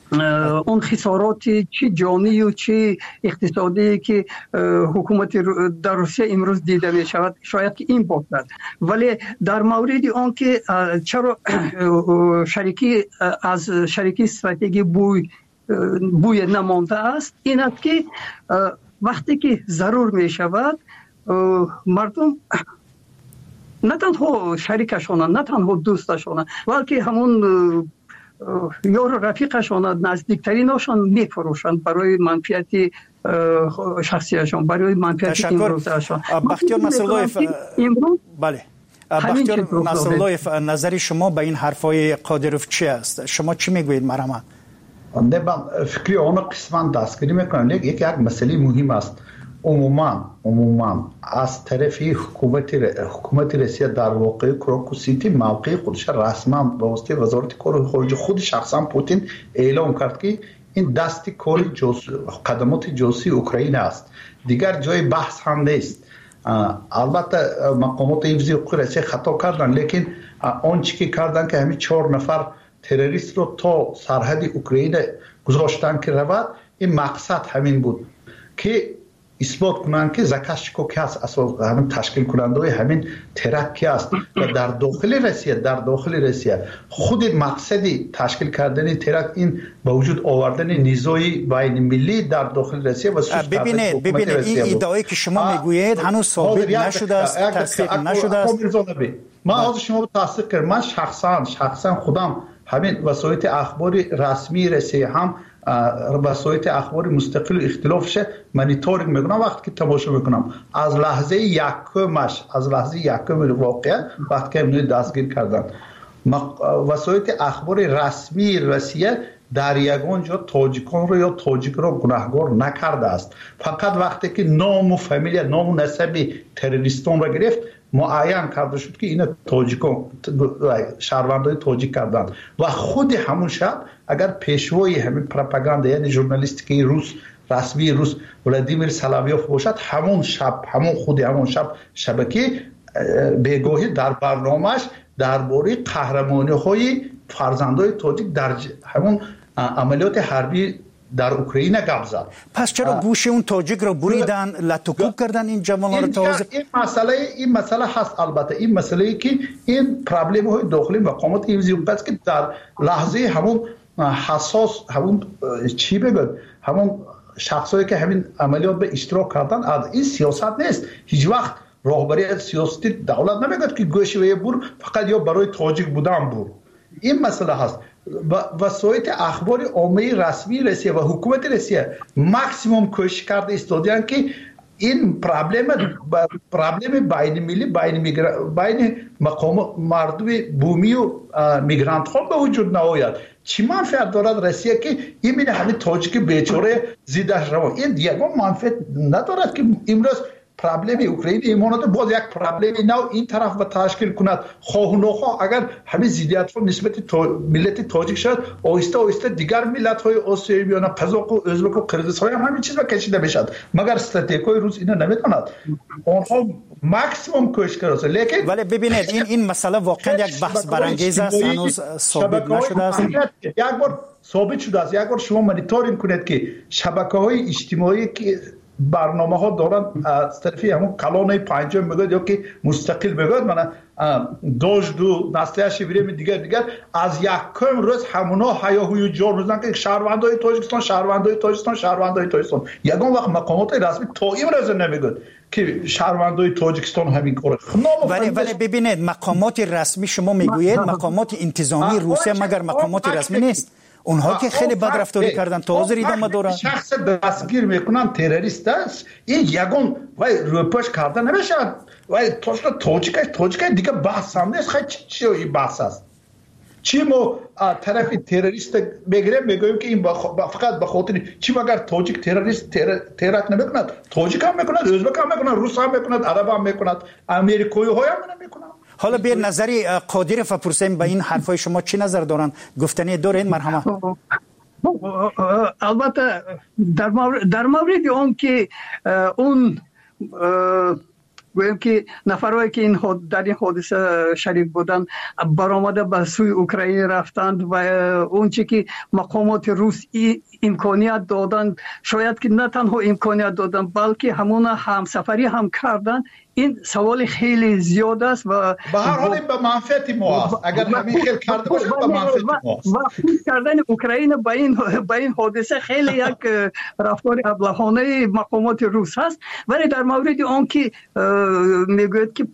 اون خسارات چی جانی و چی اقتصادی که حکومت در روسیه امروز دیده می شود شاید که این باشد، ولی در مورد آن که چرا شریکی از شریکی استراتژی بوی نمانده است، این است که وقتی که ضرور می شود مردم نه تنها شریکشان نه تنها دوستشان بلکه همون یار رفیقشان نزدیکترینشان میفروشند برای منفعت شخصیشان، برای منفعت امروزشان. بختیار نصراللهیف، بله بختیار نصراللهیف، نظر شما به این حرفای قادروف چی است؟ شما چی میگویید مرحمت؟ نه من فکری آن قسمت دستگیری میکنم. یک مسئله مهم است. عموما از طرف حکومت روسیه در واقع کراکو سیتی موقع خودش رسما به واسطه وزارت کار خارجه خود شخصا پوتین اعلام کرد که این دست کار قدمات جاسوسی اوکراین است، دیگر جای بحث هم نیست. البته مقامات حفظی حقوق روسیه خطا کردن، لیکن آنچه که کردن که همین 4 نفر تروریست رو تا سرحد اوکراین گذاشتن که رود، این مقصد همین بود که اثبات کنند که زاکاشچیکو که اساس همین تشکیل کننده های همین ترک است و در داخل روسیه خود مقصدی تشکیل کردن ترک این با وجود آوردن نیزوی بین ملی در داخل روسیه و ببینید این ادعایی که شما میگویید هنوز ثابت نشده است، تصدیق نشده است. من از شما تصدیق کردم. من شخصا خودم همین وسایل اخباری رسمی روسیه هم وسایل اخبار مستقل اختلافش مانیتورینگ میکنم. وقتی که تماشا میکنم از لحظه یکم واقعیت وقتی که اینو دستگیر کردن وسایل اخبار رسمی روسیه در یگان جا تاجیکان رو یا تاجیک رو گناهکار نکرده است. فقط وقتی که نام و فامیل نام و نسب تروریستان را گرفت معین کرده شد که این تاجیکان شهروندای تاجیک کردن و خود همون شب اگر پیشوای همین پروپاگاندا یعنی ژورنالیستیک روس رسمی روس ولادیمیر سلاویوف باشد، همون شب شبکه بگاهی در برنامه‌اش درباره قهرمانی‌های فرزندای تاجیک در همون عملیات حربی در اوکراین گپ زد. پس چرا گوش اون تاجیک رو بریدن، لطوکوب کردن این جوان‌ها رو تازه؟ این مسئله هست. البته این مسئله که این پرابلم های داخلی مقامات حفظی حقوق است که در لحظه همون حساس همون چی بگم همون شخصایی که همین عملیات به اشتراک کردن از این سیاست نیست. هیچ وقت راهبری سیاسی دولت نمیگه که گوشه بور فقط یا برای تاجیک بودن بور. این مسئله هست. وسایل اخبار عامه رسمی روسیه و حکومت روسیه ماکسیموم کوشش کرده استادیان که این پرابلم بین ملی بین مقام مردم بومی و میگرانت ها به وجود نآید. چی منفعت دارد روسیه که این همین تاجیک بیچاره زیدش رو این یگان منفعت ندارد که امروز پرابلم اوکراین ایمانات باز یک پرابلم نو این طرف و تشکیل کند. خواه و نخواه اگر همین زیدیت ها نسبت ملت تاجیک شد آهسته دیگر ملت های آسیایی بیانه قزاق و ازبک و قرقیزستان هم همین چیز را کشیده بشد، مگر استراتژیکای روس اینا نمیداند. آنها ماکسیمم کوشش کرده. لیکن ولی ببینید این مسئله واقعا یک بحث برانگیز است، هنوز ثابت نشده است. یک بار ثابت شده است. یک بار شما مانیتورینگ کنید که شبکه‌های اجتماعی که برنامه ها دارن از طرفی همون کلانه پنجم میگوید یا که مستقل میگوید من داشت و نسلیه شبیره دیگر از یکم روز همونا هیاهوی جار بزنن که شهروندای تاجیکستان یگان وقت مقامات رسمی تا این روز نمیگوید که شهروندای تاجیکستان همین کاره. ولی ببینید مقامات رسمی شما میگویید مقامات انتظامی روسیه مگر مقامات رسمی نیست؟ اونها که خیلی بد رفتاری کردن تا حاضر ادامه دارن. شخص دستگیر میکنن تروریست است این یگان وای روپاش کردن نمیشه وای تاجیک دیگه بحث هم نیست. خیلی چی بحث است؟ چی ما طرف تروریست بگیریم میگویم که این فقط به خاطر چی مگر تاجیک تروریست ترک نمیکند؟ تاجیک هم میکند، ازبک هم میکند، روس هم میکند، عرب هم میکند، امریکایی های هم نمیکند. حالا به نظری قادروف پرسیم به این حرفای شما چی نظر دارن؟ گفتنی دارین مرحمت؟ البته در مورد اون که اون گویم که نفرایی که در این حادثه شریک بودند برآمده به سوی اوکراین رفتند و اون چی که مقامات روس امکانیت دادند، شاید که نه تنها امکانیت دادند بلکه همون همسفری هم کردند. این سوال خیلی زیاد است و به هر حال به منفعت ما است. اگر همین خیلی کرده باشه به منفعت ما است. و خود کردن اوکراین با این حادثه خیلی یک رفتار ابلهانه مقامات روس است. ولی در مورد آن که میگوید که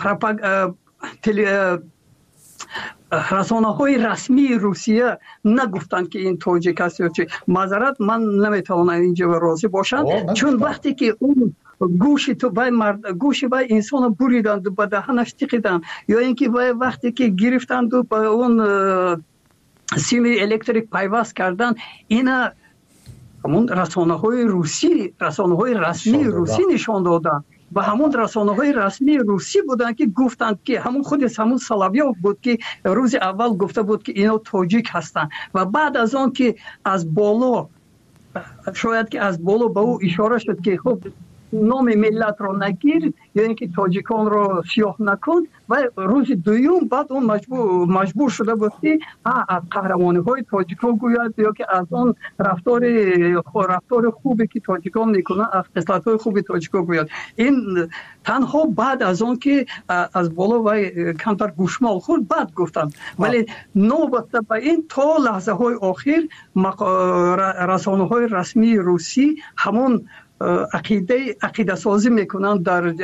رسانه‌های رسمی روسیه نگفتند که این تاجیک است یا چه، معذرت من نمیتوانم اینجا راضی باشم، چون وقتی که اون گوشی بای انسان بریدند و دهنش تکیدند، یا اینکه وقتی که گرفتند و با اون سیم الکتریک پیوست کردند، اینا همون رسانه‌های رسمی روسی نشان دادند و همون رسانه‌های رسمی روسی بودند که گفتند که همون سلاویوف بود که روز اول گفته بود که اینا تاجیک هستند و بعد از آن که از بالا شاید که از بالا به او اشاره شد که خب نام ملت رو نگیر یا اینکه تاجیکان رو سیاه نکن، و روز دوم بعد اون مجبور شده بود که از قهرمانی‌های تاجیکان گوید یا که از اون رفتار خوبی که تاجیکان میکنن، از خصلت‌های خوبی تاجیکان گوید. این تنها بعد از اون که از بالا و کمتر گوشمال خورد بعد گفتم، ولی نوبت به این تا لحظه های آخر رسانه‌های رسمی روسی همون عقیده سازی میکنن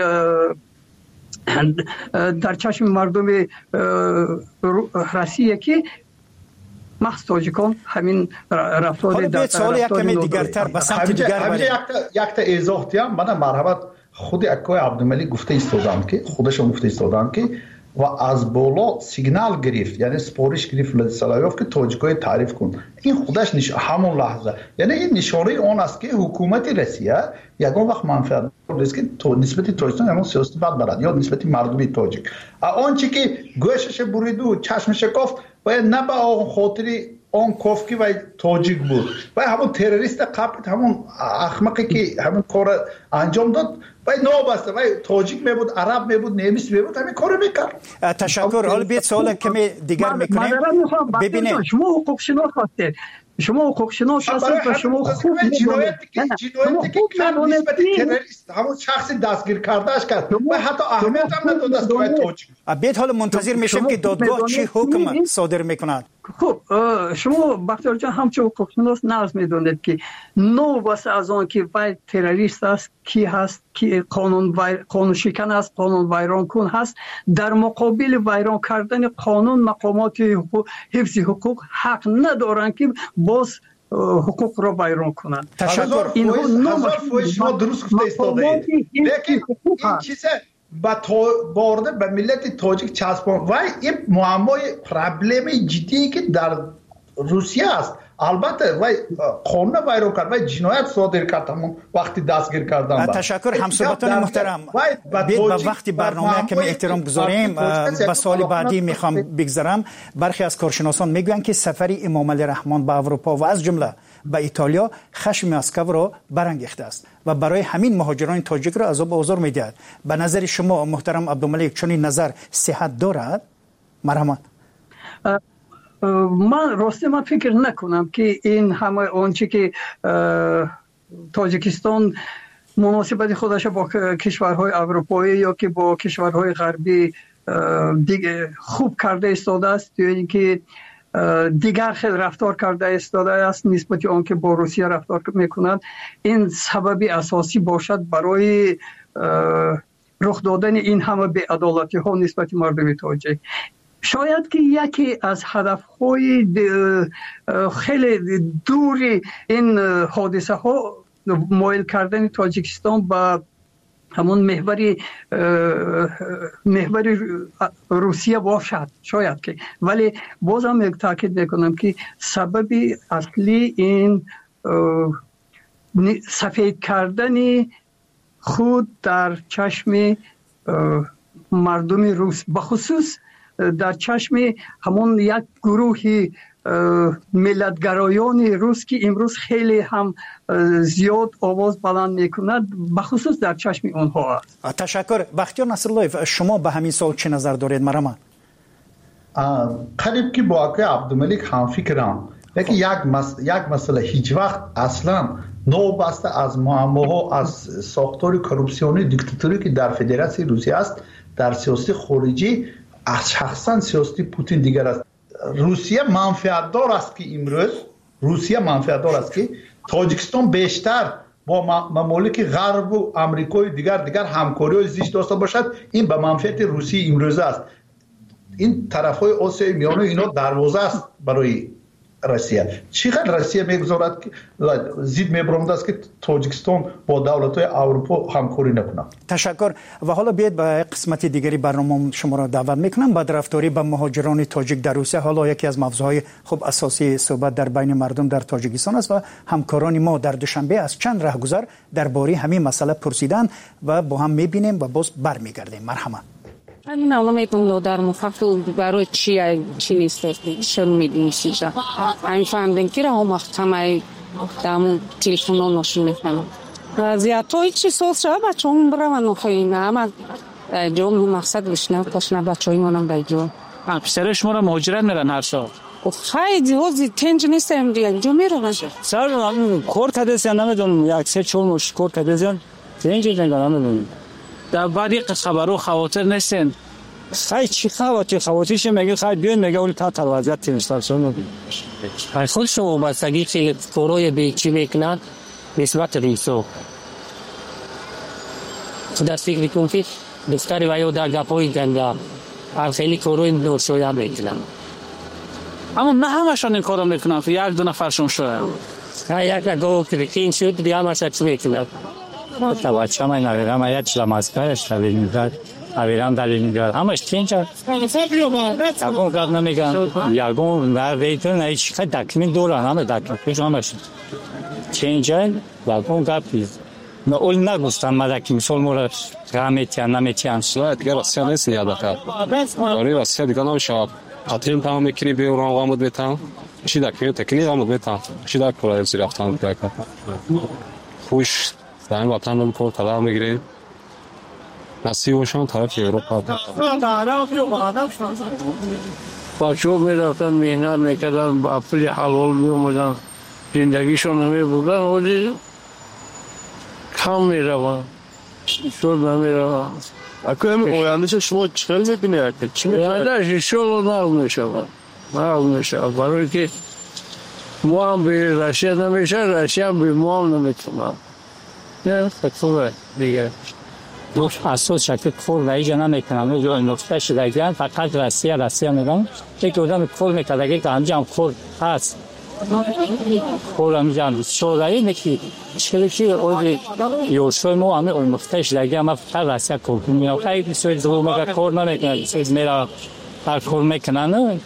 در چشم مردم روسیه که محض تاجیکان همین رفتار در سوال یک کمی دیگرتر به سمت دیگر یک تا اضافه دیم. من مرحبت خود اکای عبدالملک گفته ایستادن که خودشون گفته ایستادن که و از بالا سیگنال گرفت، یعنی سپارش گرفت ولادیسلاویوف که تاجیکای تعریف کن. این خودش همون لحظه، یعنی این نشانه اون است که حکومت روسیه یگان وقت منفعت است که نسبت تاجیکستان همون سیاست بد برد یا نسبت مردم تاجیک آنچه که گوشش برید و چشمش کافت باید نه به آن خاطری آن کافکی و تاجیک بود و همون تروریست قبل همون احمقی که همون کار انجام داد و نابسته و تاجیک می بود، عرب می بود، نیمیس می بود، همین کارو میکرد. تشکر. حالا بیت سوال کمی دیگر میکنیم. ببینید شما حقوق شناس هستید، شما حقوق شناس هستید و شما خوب جنایتی که کرد نسبت تروریست همون شخصی دستگیر کردهش کرد و حتی اهمیت هم نداد است که تاجیک. بیت حالا منتظر میشیم که دادگاه چی حکم صادر میکند. خب شما بختیار جان همچون حقوق شناس نرز میدونید که نو واسه از آن که وای تروریست است کی هست، کی قانون شکن است، قانون ویران کن هست، در مقابل ویران کردن قانون مقامات حفظ حقوق حق ندارن که باز حقوق را ویران کنند. تشکر. هزار فوش شما درست گفته ایستاده لیکن این چیزه بارده به ملت تاجیک چسبان و این معمای پرابلم جدی که در روسیه است. البته و قانون ویران کرد و جنایت صادر کرد همون وقتی دستگیر کردن. تشکر همسایگان محترم. به وقتی برنامه کمی احترام گذاریم به سوال بعدی میخوام بگذرم. برخی از کارشناسان میگویند که سفر امام علی رحمان به اروپا و از جمله به ایتالیا خشم مسکو را برانگیخته است و برای همین مهاجران تاجیک را عذاب آزار میدهد. به نظر شما محترم عبدالملک چنین نظر صحت دارد؟ مرحمت. من فکر نکنم که این همه آنچه که تاجیکستان مناسبت خودش با کشورهای اروپایی یا که با کشورهای غربی دیگه خوب کرده ایستاده است یا اینکه دیگر خیلی رفتار کرده ایستاده است نسبت آن که با روسیه رفتار میکنند، این سببی اساسی باشد برای رخ دادن این همه بی‌عدالتی ها نسبت مردم تاجیک. شاید که یکی از هدفهای خیلی دوری این حادثه ها مایل کردن تاجیکستان به همون محور روسیه باشد، شاید که، ولی بازم یک تاکید میکنم که سبب اصلی این سفید کردن خود در چشم مردم روس، بخصوص در چشم همون یک گروه ملتگرایان روس که امروز خیلی هم زیاد آواز بلند میکند بخصوص در چشم اونها است. تشکر. بختیار نصرالله، شما به همین سوال چه نظر دارید؟ مرحبا. قریب که با آقای عبدالملک هم فکرم یک مسئله هیچ وقت اصلا نوبسته از معماها از ساختار کروپسیونی دیکتاتوری که در فدراسیون روسیه است در سیاست خارجی از شخصا سیاست پوتین دیگر است. روسیه منفعت دار است که امروز تاجیکستان بیشتر با ممالک غرب و آمریکای دیگر همکاری زیست داشته باشد. این به منفعت روسیه امروز است. این طرفهای آسیای میانه اینا دروازه است برای روسیه. چقدر روسیه میگذارد که زید میبرمد است که تاجیکستان با دولت‌های اروپا همکاری نکنه. تشکر. و حالا بیاید به قسمت دیگری برنامه شما را دعوت میکنم. بدرفتاری به مهاجران تاجیک در روسیه حالا یکی از موضوعهای خوب اساسی صحبت در بین مردم در تاجیکستان است و همکاران ما در دوشنبه از چند راهگذر درباره همین مسئله پرسیدن و با هم میبینیم و باز برمیگردیم. مرحبا. من نمی‌دونم در مفصل برای چی نیست چه می‌دونی چیزا. من فهمیدم که هم وقتی دام تلفن نشون می‌کنم. زیادی چیز سوسا بچه‌م برام نخواهیم. اما جون مقصد بشنم کاشنا بچه‌مونم بیجون. پسر شما را مهاجرت میرن هر سال. خیلی وزی تنج نیستم دیگه جو میرن. سال کور کدیسیان نمی‌دونم یک سه چهار مش کور کدیسیان تنج نمی‌دونم. در بعدی خبرو خواطر نیستن. خیلی چی خواتیش میگه خیلی بیان میگه اون تا وضعیت اینستاسیون خیلی خود شما بستگی که فروی به چی میکنن نسبت ریسو در فکر کن که بسیاری وایو در گپایی گنده خیلی فروی نورشویا میکنن اما نه همشان این کارو میکنن یک دو نفرشون شده یک دو کلیکین شد دیگه همش چی میکنن تا بچه من نویرم یک شلمازکارش نویرم اویرام دلیل همش تینجا یکون کار نمیگن یکون ویتون هیچ که دکمین دولار همه دکمین همش تینجا یکون کار پیز نه اول نگفتم مدکی مثال مورد رمیتیان نمیتیان نه دیگه راستی نیست یاد کرد آره راستی دیگه نمیشه قطعیم تمام میکنی به اون آمد بیتام چی دکمین تکنی آمد بیتام چی دک کلاه زیر افتان کرد خوش در وطن رو پر طلا میگیریم نصیبشون طرف اروپا بچه‌ها میرفتن مهنت میکردن با پول حلال میومدن زندگیشون نمیبردن ولی کم میرون شد نمیرون اکنون اویندش شما چخیل میبینید چی میبینید؟ شلو نرم میشه برای که ما هم به رشید نمیشه رشید هم به ما هم نمیتونم نه خطوره دیگه دوست اساس شکل کور رای جنا میکنم جو نقطه شدگان فقط راسیا میگم که کدام کور میکردگی که انجام کور هست کور انجام شورای نکی چیزی اولی یوشوی مو همه اون نقطه شدگی ما فقط راسیا کور میام خیلی سوی دو مگه کور نمیکنم چیز میرا هر کور میکنن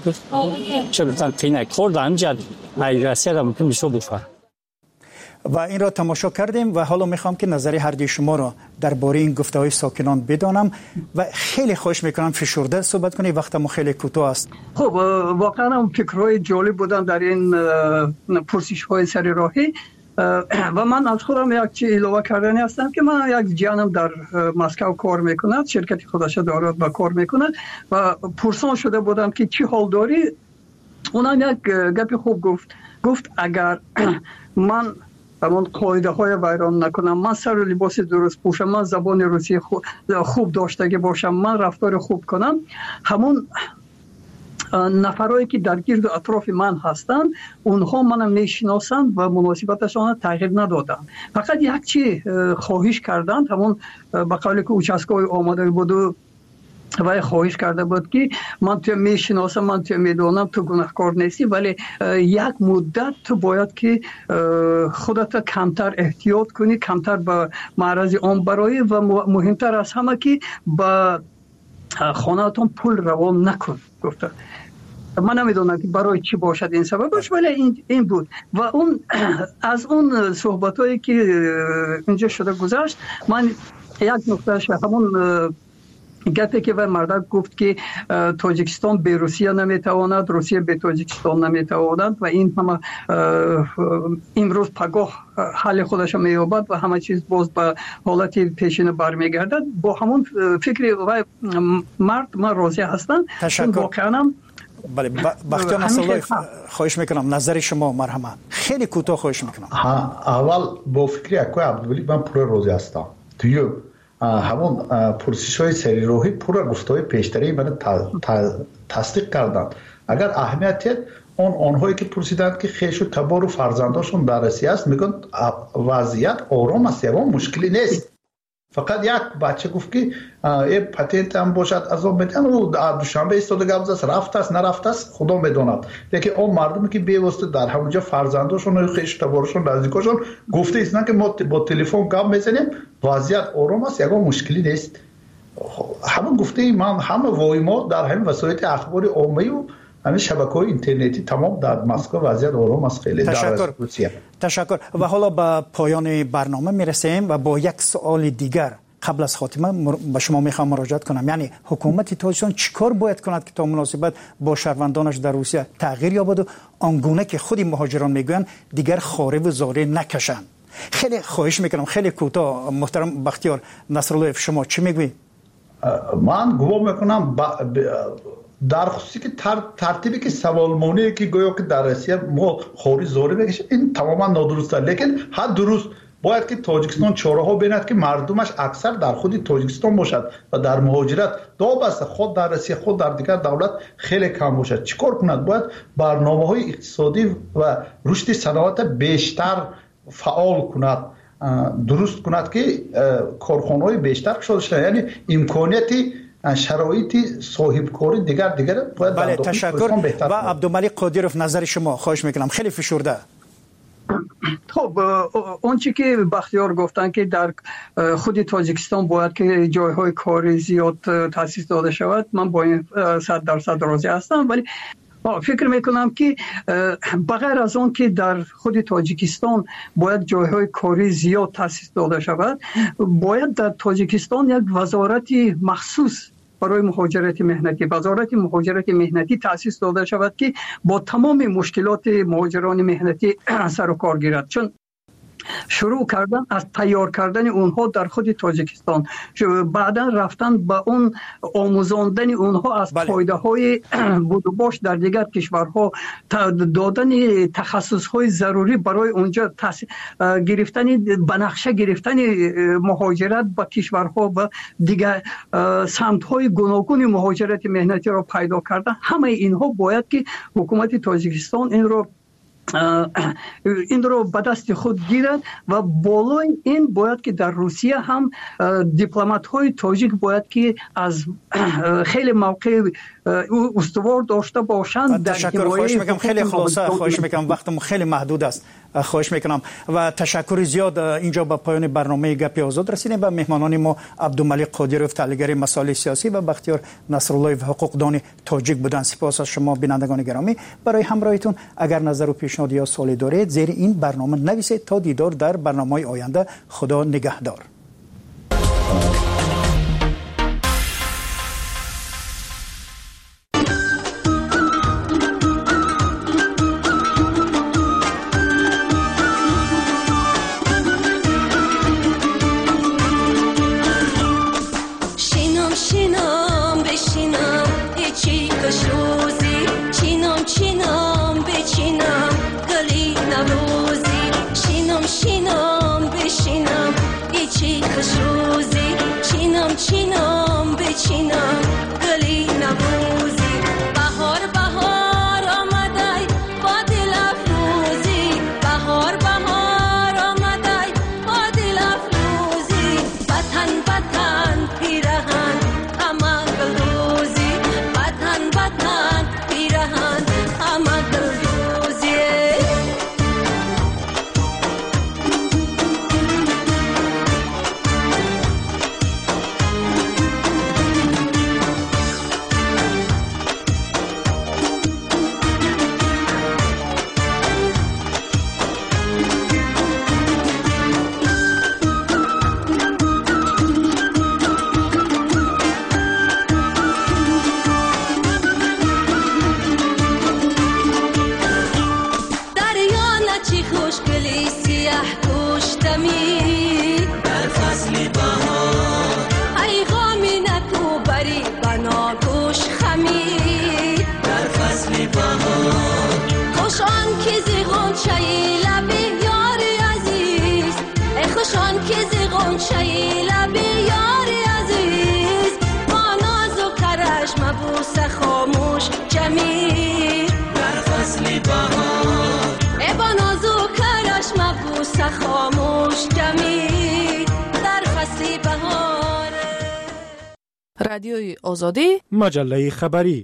چه بتن تینه کور انجام ای راسیا را ممکن میشه بفهم و این را تماشا کردیم و حالا میخوام که نظر هر دوی شما را درباره این گفته‌های ساکنان بدانم و خیلی خوش میکنم فشرده صحبت کنید وقت ما خیلی کوتاه است. خب واقعا هم فکرهای جالب بودن در این پرسش‌های سر راهی و من از خودم یک چیز اضافه کردنی هستم که من یک جانم در مسکو کار میکند شرکتی خودش دارد با کار میکند و پرسان شده بودم که چی حال داری اونم یک گپ خوب گفت اگر من همون قاعده های ویران نکنم من سر و لباس درست پوشم من زبان روسی خوب داشته باشم من رفتار خوب کنم همون نفرایی که در گرد و اطراف من هستند اونها منو میشناسند و مناسبتشان تغییر ندادن فقط یک چی خواهش کردند همون به قولی که اوچسکای آماده بود و خواهش کرده بود که من تو میشناسم من تو میدونم تو گناهکار نیستی ولی یک مدت تو باید که خودت کمتر احتیاط کنی کمتر به معرض آن برای و مهمتر از همه که به خانه‌تون پول روان نکن گفته من نمیدونم که برای چی باشد این سببش ولی این بود و اون از اون صحبتایی که اینجا شده گذشت من یک نکته همون گپی که مردک گفت که تاجیکستان به روسیه نمیتواند، روسیه به تاجیکستان نمیتواند و این همه امروز پگاه حال خودش مییابد و همه چیز باز به حالت پیشین برمیگردد. با همون فکر و مرد من راضی هستم. تشکر. بله بختیار نصرالله خواهش میکنم نظر شما مرحمه خیلی کوتاه خواهش میکنم. اول با فکر اکوی عبدالولی من پورا راضی هستم. توی همون پرسش های سری روحی پورا گفته های پیشتری من تصدیق کردن. اگر اهمیت آنهایی که پرسیدند که خیش و تبار و فرزنداشون در روسیه است میگن وضعیت آرام است، یا مشکلی نیست. فقط یک بچه گفت که پتنت هم باشد از آن میتن و دوشنبه ایستاده گفت است رفت است نرفت است خدا میداند. لیکن اون مردمی که بیواسطه در همونجا فرزنداشون و خیش تبارشون نزدیکاشون گفته ایستن که ما با تلفن گپ میزنیم وضعیت آرام است، یک مشکلی نیست. همون گفته من همه وایما در همین وسایل اخباری عامه و همین شبکه‌های اینترنتی تمام در مسکو وضعیت آرام است. خیلی تشکر. و حالا به پایان برنامه میرسیم و با یک سوال دیگر قبل از خاتمه به شما میخوام مراجعت کنم. یعنی حکومت تاجیکستان چیکار باید کند که تا مناسبت با شهروندانش در روسیه تغییر یابد و آنگونه که خود مهاجران میگویند دیگر خاره و زاره نکشند؟ خیلی خواهش میکنم خیلی کوتاه. محترم بختیار نصرالله شما چی میگویید؟ من گمان میکنم در خصوصی که ترتیبی که سوالمونی که گویا که در روسیه ما خاری زوری بکشه این تماما نادرست است. لیکن حد درست باید که تاجیکستان چاره‌ها بیند که مردمش اکثر در خود تاجیکستان باشد و در مهاجرت دابسته خود در روسیه خود در دیگر دولت خیلی کم باشد. چیکار کند؟ باید برنامه‌های اقتصادی و رشد صنعت بیشتر فعال کند، درست کند که کارخانه‌های بیشتر کشاده شود. یعنی امکانیتی شرایط صاحبکاری دیگر باید بله تشکر. و عبدالملک قادیروف نظر شما خواهش میکنم خیلی فشرده. خب اون چی که بختیار گفتن که در خود تاجیکستان باید که جایهای کاری زیاد تأسیس داده شود، من با این 100% راضی هستم. ولی فکر میکنم که بغیر از اون که در خود تاجیکستان باید جایهای کاری زیاد تأسیس داده شود، باید در تاجیکستان یک وزارت مخصوص برای مهاجرت مهنتی، وزارت مهاجرت مهنتی تأسیس داده شود که با تمام مشکلات مهاجران مهنتی سر و کار گیرد. چون شروع کردن از تیار کردن اونها در خود تاجیکستان، بعدا رفتن به اون آموزاندن اونها از پایده های بود و باش در دیگر کشورها، دادن تخصص های ضروری برای اونجا گرفتن بنقشه گرفتن مهاجرت به کشورها و دیگر سمت های گوناگون مهاجرت مهنتی را پیدا کردن. همه اینها باید که حکومت تاجیکستان این رو به دست خود گیرد و بالای این باید که در روسیه هم دیپلمات های تاجیک باید که از خیلی موقع استوار داشته باشند. تشکر. خواهش میکنم خیلی خلاصه خواهش میکنم وقتم خیلی محدود است. خواهش میکنم و تشکر زیاد. اینجا به پایان برنامه گپی آزاد رسیدیم. به مهمانان ما عبدالملک قادیروف تحلیلگر مسائل سیاسی و بختیار نصرالله حقوقدان تاجیک بودند. سپاس از شما بینندگان گرامی برای همراهیتون. اگر نظر و پیشنهاد یا سوالی دارید زیر این برنامه نویسید. تا دیدار در برنامه آینده. خدا نگهدار. چینم بچینم گلی نوروزی بهار بهار آمدای با دل افروزی بهار بهار آمدای با دل افروزی وطن وطن پیرهن همه گلروزی وطن وطن پیرهن همه گلروزی گوشه لب یار عزیز با ناز و کرش مبوس خاموش جمیل در فصل بهار با ناز و کرش مبوس خاموش جمیل در فصل بهار. رادیوی آزادی مجله خبری.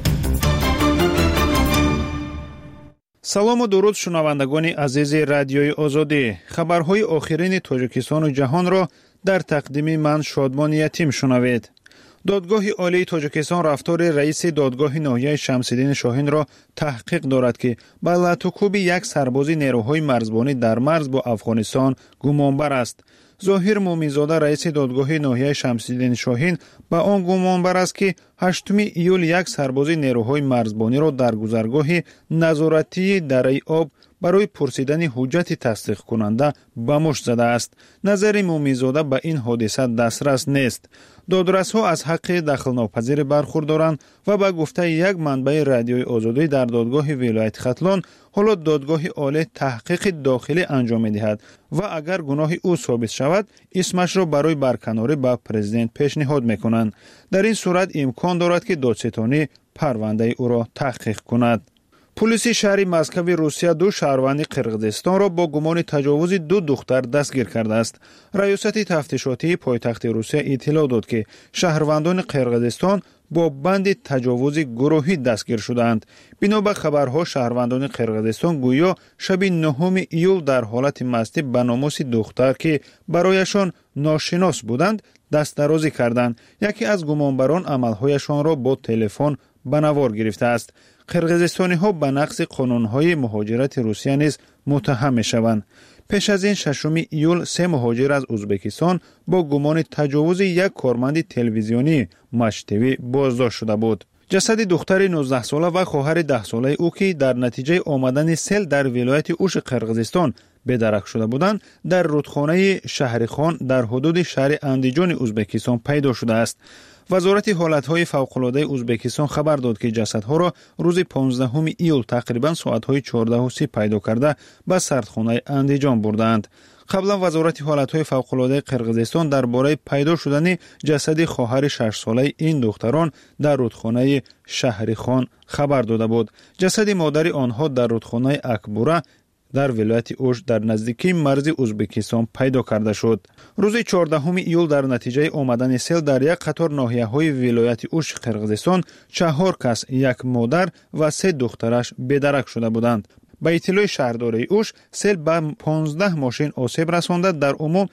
салому дуруд шунавандагони азизи радиои озодӣ. хабарҳои охирини тоҷикистону ҷаҳонро дар тақдими ман шодмон ятим шунавед. додгоҳи олии тоҷикистон рафтори раиси додгоҳи ноҳияи шамсиддини шоҳинро таҳқиқ дорад ки ба латукуби як сарбози нерӯҳои марзбонӣ дар марз бо афғонистон гумонбар аст. зоҳир муминзода раиси додгоҳи ноҳияи шамсиддини шоҳин ба он гумонбар аст ки 8 июл як сарбози нерӯҳои марзбониро дар гузаргоҳи назоратии дараи об барои пурсидани ҳуҷҷати тасдиқкунанда ба мушт задааст. назари муминзода ба ин ҳодиса дастрас нест. додразҳо аз ҳаққи дахлнопазире бархурдоранд ва ба гуфтаи як манбаи радиои озодӣ дар додгоҳи вилояти хатлон ҳоло додгоҳи олӣ таҳқиқи дохилӣ анҷом медиҳад ва агар гуноҳи ӯ собит шавад исмашро барои барканорӣ ба президент пешниҳод мекунанд. дар ин сурат имкон дорад ки додситонӣ парвандаи ӯро таҳқиқ кунад. پلیسی شهر مسکو روسیه دو شهروند قرغیزستان را با گمان تجاوز دو دختر دستگیر کرده است. ریاست تفتیشاتی پایتخت روسیه اطلاع داد که شهروندان قرغیزستان با بند تجاوز گروهی دستگیر شدند. بنا به خبرها شهروندان قرغیزستان گویا شب 9 ایول در حالت مستی به ناموس دختر که برایشان ناشناس بودند دست درازی کردند. یکی از گمانبران عملهایشان را با تلفن به نوار گرفته است. قرغیزستانی ها به نقض قانون های مهاجرت روسیه نیز متهم می شوند. پیش از این 6 ایول 3 مهاجر از ازبکستان با گمان تجاوز یک کارمند تلویزیونی مشتوی بازداشت شده بود. جسد دختر 19 ساله و خواهر 10 ساله او که در نتیجه آمدن سیل در ولایت اوش قرغیزستان به درک شده بودند در رودخانه شهرخان در حدود شهر اندیجان ازبکستان پیدا شده است. وزارت حالتهای فوق‌العاده ازبکستان خبر داد که جسدها را روز 15 ایول تقریبا ساعت‌های 14:30 پیدا کرده به سردخانه اندیجان بردند. قبلا وزارت حالتهای فوق‌العاده قرغیزستان درباره پیدا شدن جسد خواهر 6 ساله این دختران در رودخانه شهرخان خبر داده بود. جسد مادر آنها در رودخانه اکبوره در ولایت اوش در نزدیکی مرز ازبکستان پیدا کرده شد. روز 14 ایول در نتیجه آمدن سیل در یک قطار ناحیه‌های ولایت اوش قرغیزستان 4 کس، یک مادر و 3 دخترش به درک شده بودند. به اطلاع شهرداری اوش سیل به 15 ماشین آسیب رسانده در عموم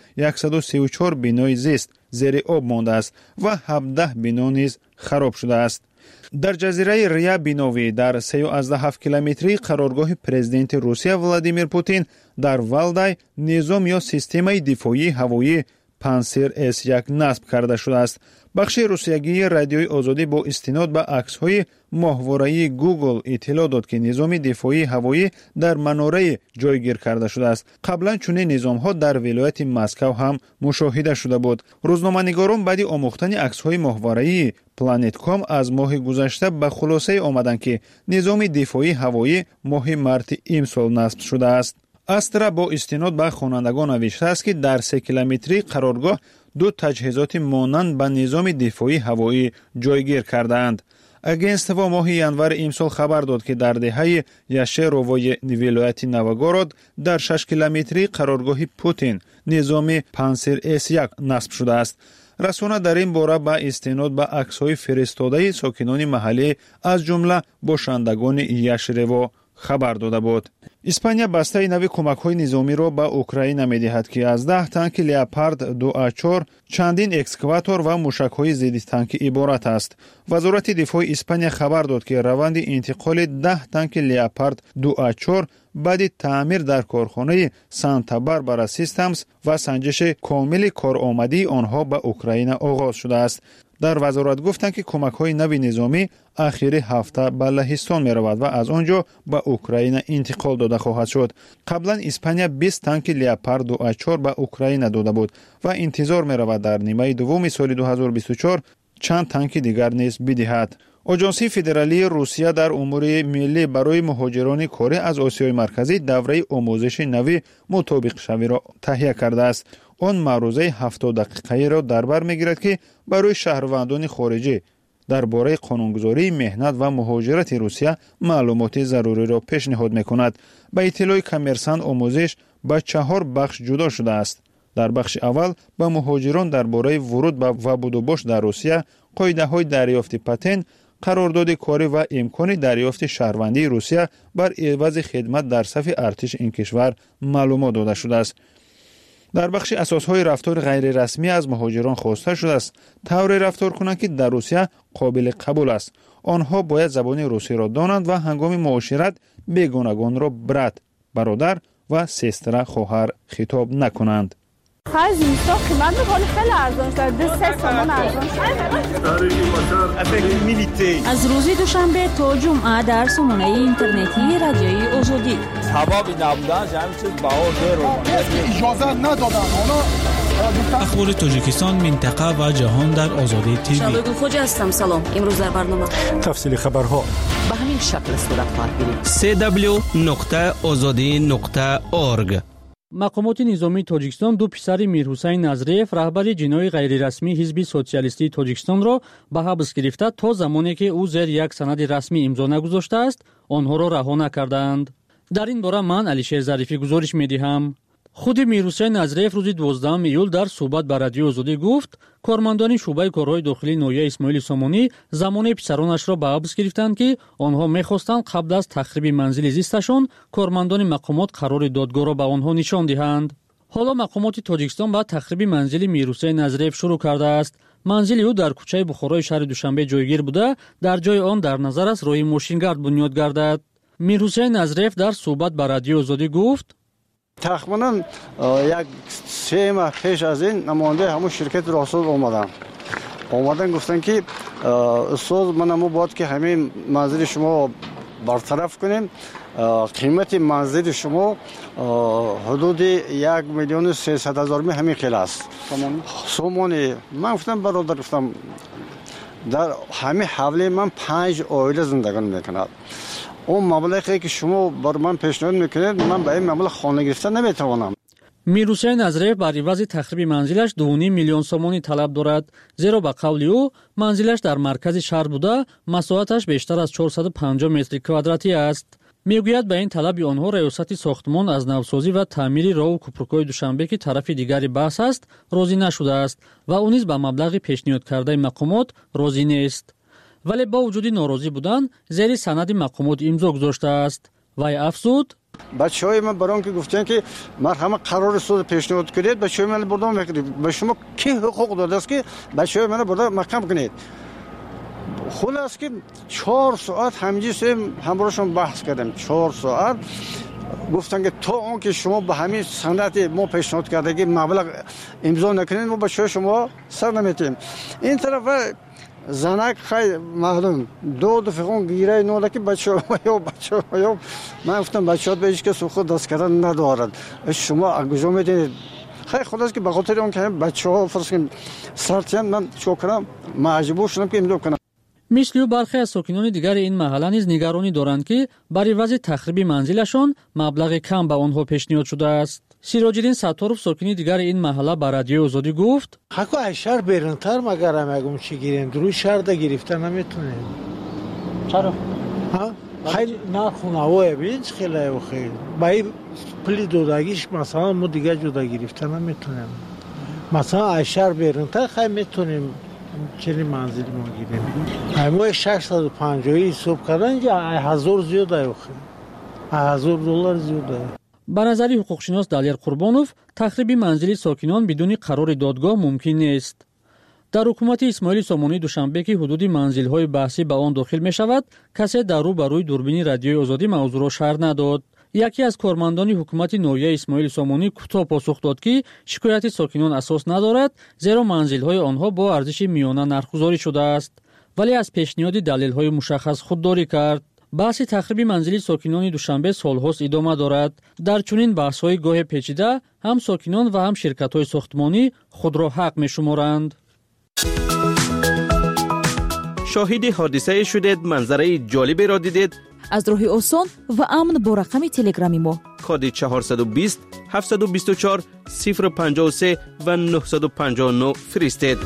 134 بنای زیست زیر آب مانده است و 17 بنا نیز خراب شده است. در جزیره ریا بینوی در 13 کیلومتری قرارگاه پرزیدنت روسیه ولادیمیر پوتین در والدای نظام یا سیستم دفاعی هوایی پانسیر S1 نصب کرده شده است. بخش روسیگی رادیوی آزادی با استناد به عکس‌های ماهواره‌ای گوگل اطلاع داد که نظام دفاعی هوایی در مناره جایگیر کرده شده است. قبلا چنین نظام‌ها در ولایت مسکو هم مشاهده شده بود. روزنامه‌نگاران بعد آموختن عکس‌های ماهواره‌ای پلنت کام از ماه گذشته به خلاصه آمدند که نظام دفاعی هوایی ماه مارس امسال نصب شده است. استرا با استناد به خوانندگان نوشته است که در 3 کیلومتری قرارگاه 2 تجهیزات مانند به نظام دفاعی هوایی جایگیر کردند. агентство моҳи январи имсол хабар дод ки дар деҳаи яшеровои вилояти Новогород дар 6 километри қароргоҳи Путин низоми Пансир S1 насб шудааст. расона дар ин бора ба истинод ба аксҳои фиристодаи сокинони маҳаллӣ аз ҷумла бошандагони Яшрево хабар дода буд. испания бастаи нави кӯмакҳои низомиро ба Украина медиҳад ки аз 10 танки Leopard 2A4, чандин экскаватор ва мушакҳои зидди танкӣ иборат аст. вазорати дифои Испания хабар дод ки раванди интиқоли 10 танки Leopard 2A4 баъди таъмир дар корхонаи Санта Барбара Systems ва санҷиши комили коромадии онҳо ба Украина оғоз шудааст. дар вазорат гуфтанд ки кӯмакҳои нави низомӣ ахири ҳафта ба Лаҳистон меравад ва аз он ҷо ба Украина интиқол дода хоҳад шуд. қаблан Испания 20 танки Leopard 2A4 ба Украина дода буд ва интизор меравад дар нимаи дуввуми соли 2024 чанд танки дигар низ бидиҳад. оҷонсии федералии Русия дар умури миллӣ барои муҳоҷирони корӣ аз Осиёи марказӣ давраи омӯзиши нави мутобиқшавиро таҳия кардааст. آن معروضه 70 دقیقه‌ای را در بر می‌گیرد که برای شهروندان خارجی درباره قانونگذاری مهنت و مهاجرت روسیه معلومات ضروری را پیشنهاد می‌کند. به اطلاع کامرسانت آموزش به 4 بخش جدا شده است. در بخش اول به مهاجران درباره ورود و بود و باش در روسیه، قاعده‌های دریافت پتنت، قرارداد کاری و امکان دریافت شهروندی روسیه بر عوض خدمت در صف ارتش این کشور معلومات داده شده است. در بخش اساسهای رفتار غیر رسمی از مهاجران خواسته شده است طوری رفتار کنند که در روسیه قابل قبول است. آنها باید زبان روسی را دانند و هنگام معاشرت بیگانگان را برادر و سستر خواهر خطاب نکنند. خیلی زیستا قیمت میکنه خیلی ارزان شده 3 تومان ارزان شده. از روز دوشنبه تا جمعه در سامانه اینترنتی رادیوی آزادی ثوابی نبودن همین چیز بهار رو اجازه ندادن. اخبار تاجیکستان، منطقه و جهان در آزادی تیوی. شباب خوش هستم. سلام. امروز در برنامه تفصیل خبرها به همین شکل صورت خواهد گرفت. www.azadi.org. مقامات نظامی تاجیکستان دو پسر میرحسین نظریف رهبر جناح غیررسمی حزب سوسیالیستی تاجیکستان را به حبس گرفته تا زمانی که او زیر یک سند رسمی امضا نگذاشته است آنها را رها نکردند. در این باره من علیشیر ظریفی گزارش می‌دهم. خود میرحسین نظریف روز 12 ایول در صحبت با رادیو آزادی گفت کارمندان شعبه کارهای داخلی نویه اسماعیل سامانی زمان پسرانش را به حبس گرفتند که آنها می‌خواستند قبل از تخریب منزل زیستشان کارمندان مقامات قرار دادگاه را به آنها نشان دهند. حالا مقامات تاجیکستان با تخریب منزل میرحسین نظریف شروع کرده است. منزل او در کوچه بخارای شهر دوشنبه جایگیر بوده، در جای آن در نظر است راه ماشینگرد بنیاد گردد. میرحسین نظریف در صحبت با رادیو آزادی گفت تقریباً یک 3 ماه پیش از این نماینده همون شرکت راسود اومدن گفتن که استاد من همون باید که همین منزل شما برطرف کنیم، قیمت منزل شما حدود 1,300,000 همین خیلی است سومانی. من گفتم برادر، گفتم در همین حوله من 5 عائله زندگان میکنند. اون مبلغی که شما بر من پیشنهاد میکنید من به این مبلغ خانه گرفتن نمیتوانم. میرحسین نظریف بر عوض تخریب منزلش 2.5 میلیون سومانی طلب دارد، زیرا به قول او منزلش در مرکز شهر بوده، مساحتش بیشتر از 450 متر کوادراتی است. میگوید به این طلب آنها ریاست ساختمان از نوسازی و تعمیر راه و کوپرکای دوشنبه که طرف دیگری بحث است راضی نشده است و اون نیز به مبلغ پیشنهاد کرده مقامات راضی نیست. ولی با وجود ناراضی بودن زیر سند مقامات امضا گذاشته است. وی افزود بچهای من برام که گفتن که مرحمه قرار سود پیشنهاد کنید، بچهای من بردم میکنید. به شما کی حقوق داده است که بچهای من بردا محکم کنید؟ خلاص که 4 ساعت همراهشون بحث کردم. 4 ساعت گفتن که تا اون که شما به همین سند ما پیشنهاد کرده که مبلغ امضا نکنید ما بچهای شما سر نمیتیم. این طرف زنک خیلی معلوم 2 دفعه گیره نوده که بچه ها من گفتم بچه ها به هیچ کس خود دست کردن ندارد، شما اگزا میدینید. خیلی خود است که بخاطر اون که بچه ها فرض کنیم سرتیان من چو کنم مجبور شدم که امضا کنم. مثل برخی از ساکنان دیگر این محله نیز نگرانی دارند که برای عوض تخریب منزلشان مبلغ کم به آنها پیشنهاد شده است. سیراج‌الدین ستارов ساکنی دیگر این محله به رادیو آزادی گفت حقا از شهر بیرونتر مگر هم چی گیریم دروی شهر ده گرفتن نمیتونیم. چرا؟ خیلی نخونه‌وه بینج خیلی خیلی باید پلی دودگیش مثلا ما دیگه جدا گرفتن نمیتونیم. مثلا از شهر بیرونتر خیلی میتونیم چنین منزل ما گیریم. همه 650 حساب کردن جا 1000 زیاده $1000 زیاده. به نظر حقوقشناس دالیر قربانوف تخریب منزل ساکنان بدون قرار دادگاه ممکن نیست. در حکومت اسماعیل سامانی دوشنبه که حدود منزل‌های بحثی به آن داخل می‌شود، کسی در رو بر روی دوربین رادیوی آزادی موضوع را شرح نداد. یکی از کارمندان حکومت نویه اسماعیل سامانی کوتاه پاسخ داد که شکایت ساکنان اساس ندارد، زیرا منزل‌های آنها با ارزش میانه نرخ‌گذاری شده است، ولی از پیشنهاد دلایل‌های مشخص خودداری کرد. بحث تخریب منزل ساکنان دوشنبه سال‌هاست ادامه دارد. در چنین بحث‌های گاه پیچیده هم ساکنان و هم شرکت‌های ساختمانی خود را حق می‌شمارند. شاهد حادثه شدید، منظره جالبی را دیدید؟ از راه آسان و امن با رقم تلگرامی ما کد 420 724 053 و 959 فرستید.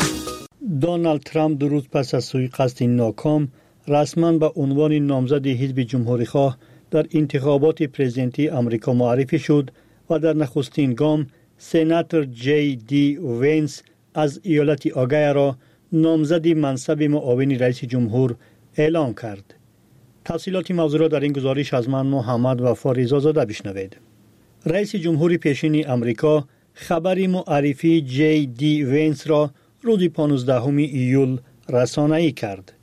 دونالد ترامپ دو روز پس از سوءقصد ناکام رسما به عنوان نامزد حزب جمهوری‌خواه در انتخابات پرزیدنتی آمریکا معرفی شد و در نخستین گام سناتور جی دی وینس از ایالت آگایا را نامزد منصب معاون رئیس جمهور اعلام کرد. تفصیلات موضوع را در این گزارش از من محمد وفا رضازاده بشنوید. رئیس جمهور پیشین آمریکا خبر معرفی جی دی وینس را روز 15 ایول رسانه‌ای کرد.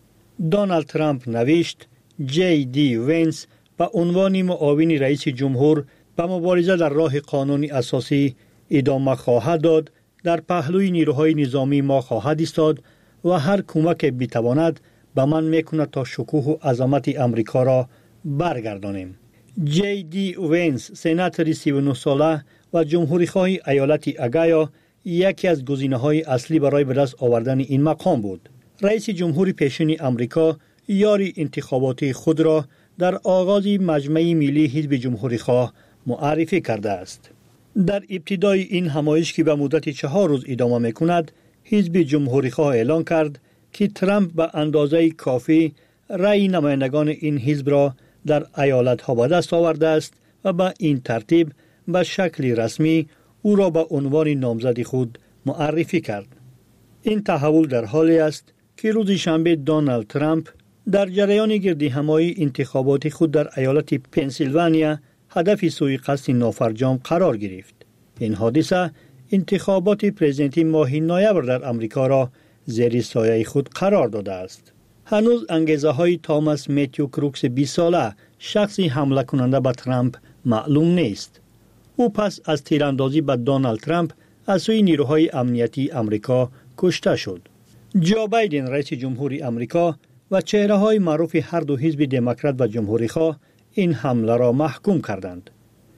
دونالد ترامپ نوشت جی دی وینس به عنوان معاون رئیس جمهور به مبارزه در راه قانون اساسی ادامه خواهد داد، در پهلوی نیروهای نظامی ما خواهد ایستاد و هر کمک بتواند به من میکند تا شکوه و عظمت امریکا را برگردانیم. جی دی وینس سناتور 39 ساله و جمهوری‌خواه ایالت آگایا یکی از گزینه‌های اصلی برای به دست آوردن این مقام بود. رئیس جمهور پیشین آمریکا یاری انتخاباتی خود را در آغاز مجمع ملی حزب جمهوری‌خواه معرفی کرده است. در ابتدای این همایش که به مدت 4 روز ادامه می‌کند، حزب جمهوری‌خواه اعلان کرد که ترامپ به اندازه کافی رأی نمایندگان این حزب را در ایالت‌ها به دست آورده است و به این ترتیب به شکل رسمی او را به عنوان نامزد خود معرفی کرد. این تحول در حالی است که روز شنبه دونالد ترامپ در جریان گردهمایی انتخاباتی خود در ایالت پنسیلوانیا هدف سوءقصد نافرجام قرار گرفت. این حادثه انتخابات پرزیدنتی ماه نوامبر در آمریکا را زیر سایه خود قرار داده است. هنوز انگیزه های تاماس میتیو کروکس 20 ساله شخصی حمله کننده به ترامپ معلوم نیست. او پس از تیراندازی به دونالد ترامپ از سوی نیروهای امنیتی آمریکا کشته شد. جو بایدن رئیس جمهور آمریکا و چهره‌های معروف هر دو حزب دموکرات و جمهوری‌خواه این حمله را محکوم کردند.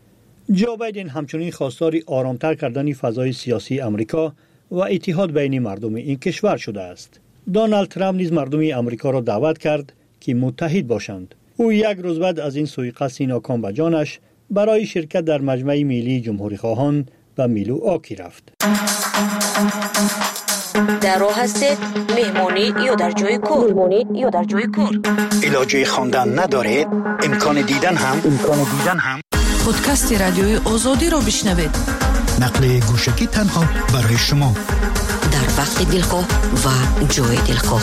جو بایدن همچنین خواستار آرامتر کردن فضای سیاسی آمریکا و اتحاد بین مردم این کشور شده است. دونالد ترامپ نیز مردم آمریکا را دعوت کرد که متحد باشند. او یک روز بعد از این سوءقصد ناکام به جانش برای شرکت در مجمع ملی جمهوری‌خواهان به میلواکی رفت. در راه هستید مهمانی یا در جای کار علاجه خواندن ندارید امکان دیدن هم پادکست رادیوی آزادی را بشنوید. نقل گوشکی تنها برای شما در وقت دلخواه و جای دلخواه.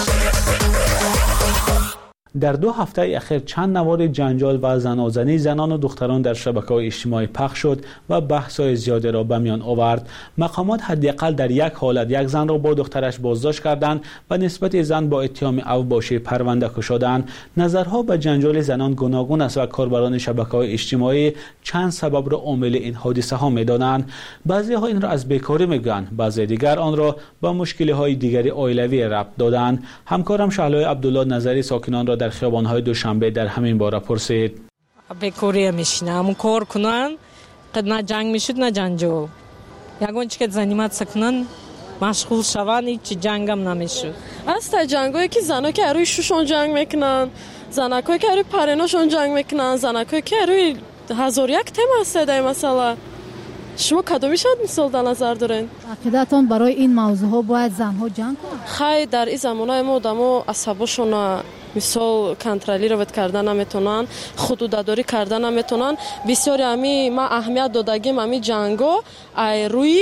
در 2 هفته اخیر چند نوار جنجال و زنازنی زنان و دختران در شبکه‌های اجتماعی پخش شد و بحث‌های زیادی را به میان آورد. مقامات حداقل در یک حالت یک زن را با دخترش بازداشت کردند و نسبت زن با اتهام اوباشی پرونده کشیدند. نظرها به جنجال زنان گوناگون است و کاربران شبکه‌های اجتماعی چند سبب را عامل این حادثه ها می‌دانند. بعضی‌ها این را از بیکاری می‌گویند، بعضی دیگر آن را با مشکل‌های دیگری عائلوی ربط دادند. همکارم شهلای عبدالله نظری ساکنان را در خیابان‌های دوشنبه در همین باره پرسید. بیکاری میشینم کار کنن قد نه جنگ میشد نه جنجال یگان چی که زنیمت سکنن مشغول شون هیچ جنگم نمیشد. است جنگایی که زنا که روی شوشون جنگ میکنن، زنکایی که روی پریناشون جنگ میکنن، زنکایی که روی هزار یک تم هسته در مثلا شما کدومی شد مثال در نظر دارین؟ عقیدتون برای این موضوع ها باید زنها جنگ کنن؟ خیلی در این زمانه ما دمو عصبشون مثال کنترلی رو کردن نمیتونن، حدودداری کردن نمیتونن. بسیاری امی ما اهمیت دادگیم امی جنگو ای روی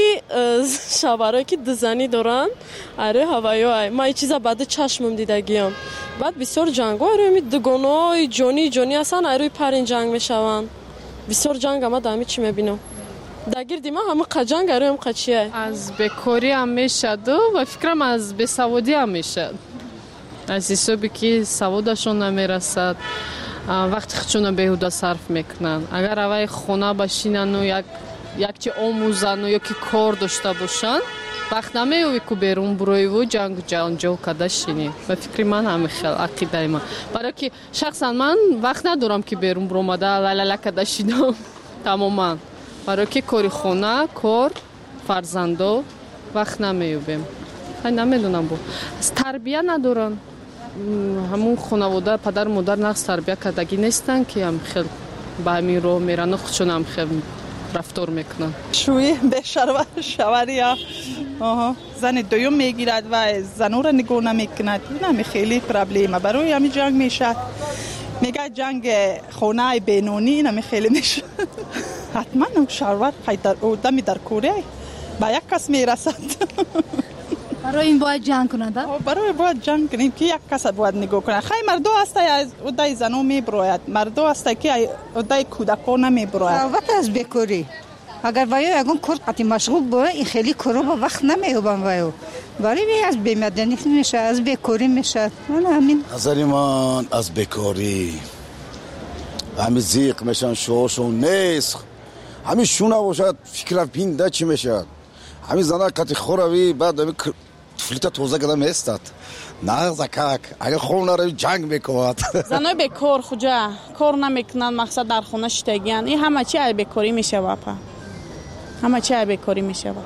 شبرایی که دزنی دارن ای روی هوایی ما این چیزا بعد چشمم دیدگیم. بعد بسیار جنگو ای روی دگونای جونی هستن ای روی پرین جنگ میشون. بسیار جنگ اما دامی چی میبینم داگیر دیما همه قجنگ ای روی هم قچیه از بکاری هم میشد و فکرم از بسوادی هم میشد. از حسابی که سوادشون نمیرسد وقتی خودشون بیهوده صرف میکنن. اگر اوای خونه باشینن و یک چی آموزن و یکی کار داشته باشن وقت نمیوی که بیرون بروی و جنجال کده شینی. به فکر من همه خیلی عقیده من برای که شخصا من وقت ندارم که بیرون برومده لالا کده شینم تماما برای که کاری خونه کار فرزندو وقت نمیویم. خیلی نمیدونم از تربیه ندارن همون خانواده پدر مادر نقص تربیه کردگی نیستن که هم خیلی به همین راه میرن خودشون هم خیلی رفتار میکنن. شوی شوهر یا زن دوم میگیرد و زن را نگاه نمیکند. این خیلی پرابلمه برای همین جنگ میشه. میگه جنگ خونه بینونی این خیلی میشه. حتما شوهر دمی در کوره با یک کس میرسد. برای این باید جنگ کنند؟ برای باید جنگ کنیم که یک کس باید نگاه کنه. خیلی مردو هسته از اودای زنو میبراید، مردو هسته که اودای کودکان نمیبراید. وقت از بیکاری اگر وایو یگون کار قطعی مشغول باید این خیلی کارو با وقت نمیوبن وایو برای بی از بیمدنی میشه، از بیکاری میشه. همین نظر من از بیکاری همین زیق میشن شوشون نیست، همین شونه باشد فکر بینده چی میشه. همین زنها کتی خوروی بعد همین فلیتا توزه کدام هستد نه زکاک اگر خون نروی جنگ میکند. زنای بیکار خوجا کار نمیکنن، مقصد در خونه شتگیان. این همه چی ای بیکاری میشه واپا، همه چی ای بیکاری میشه واپا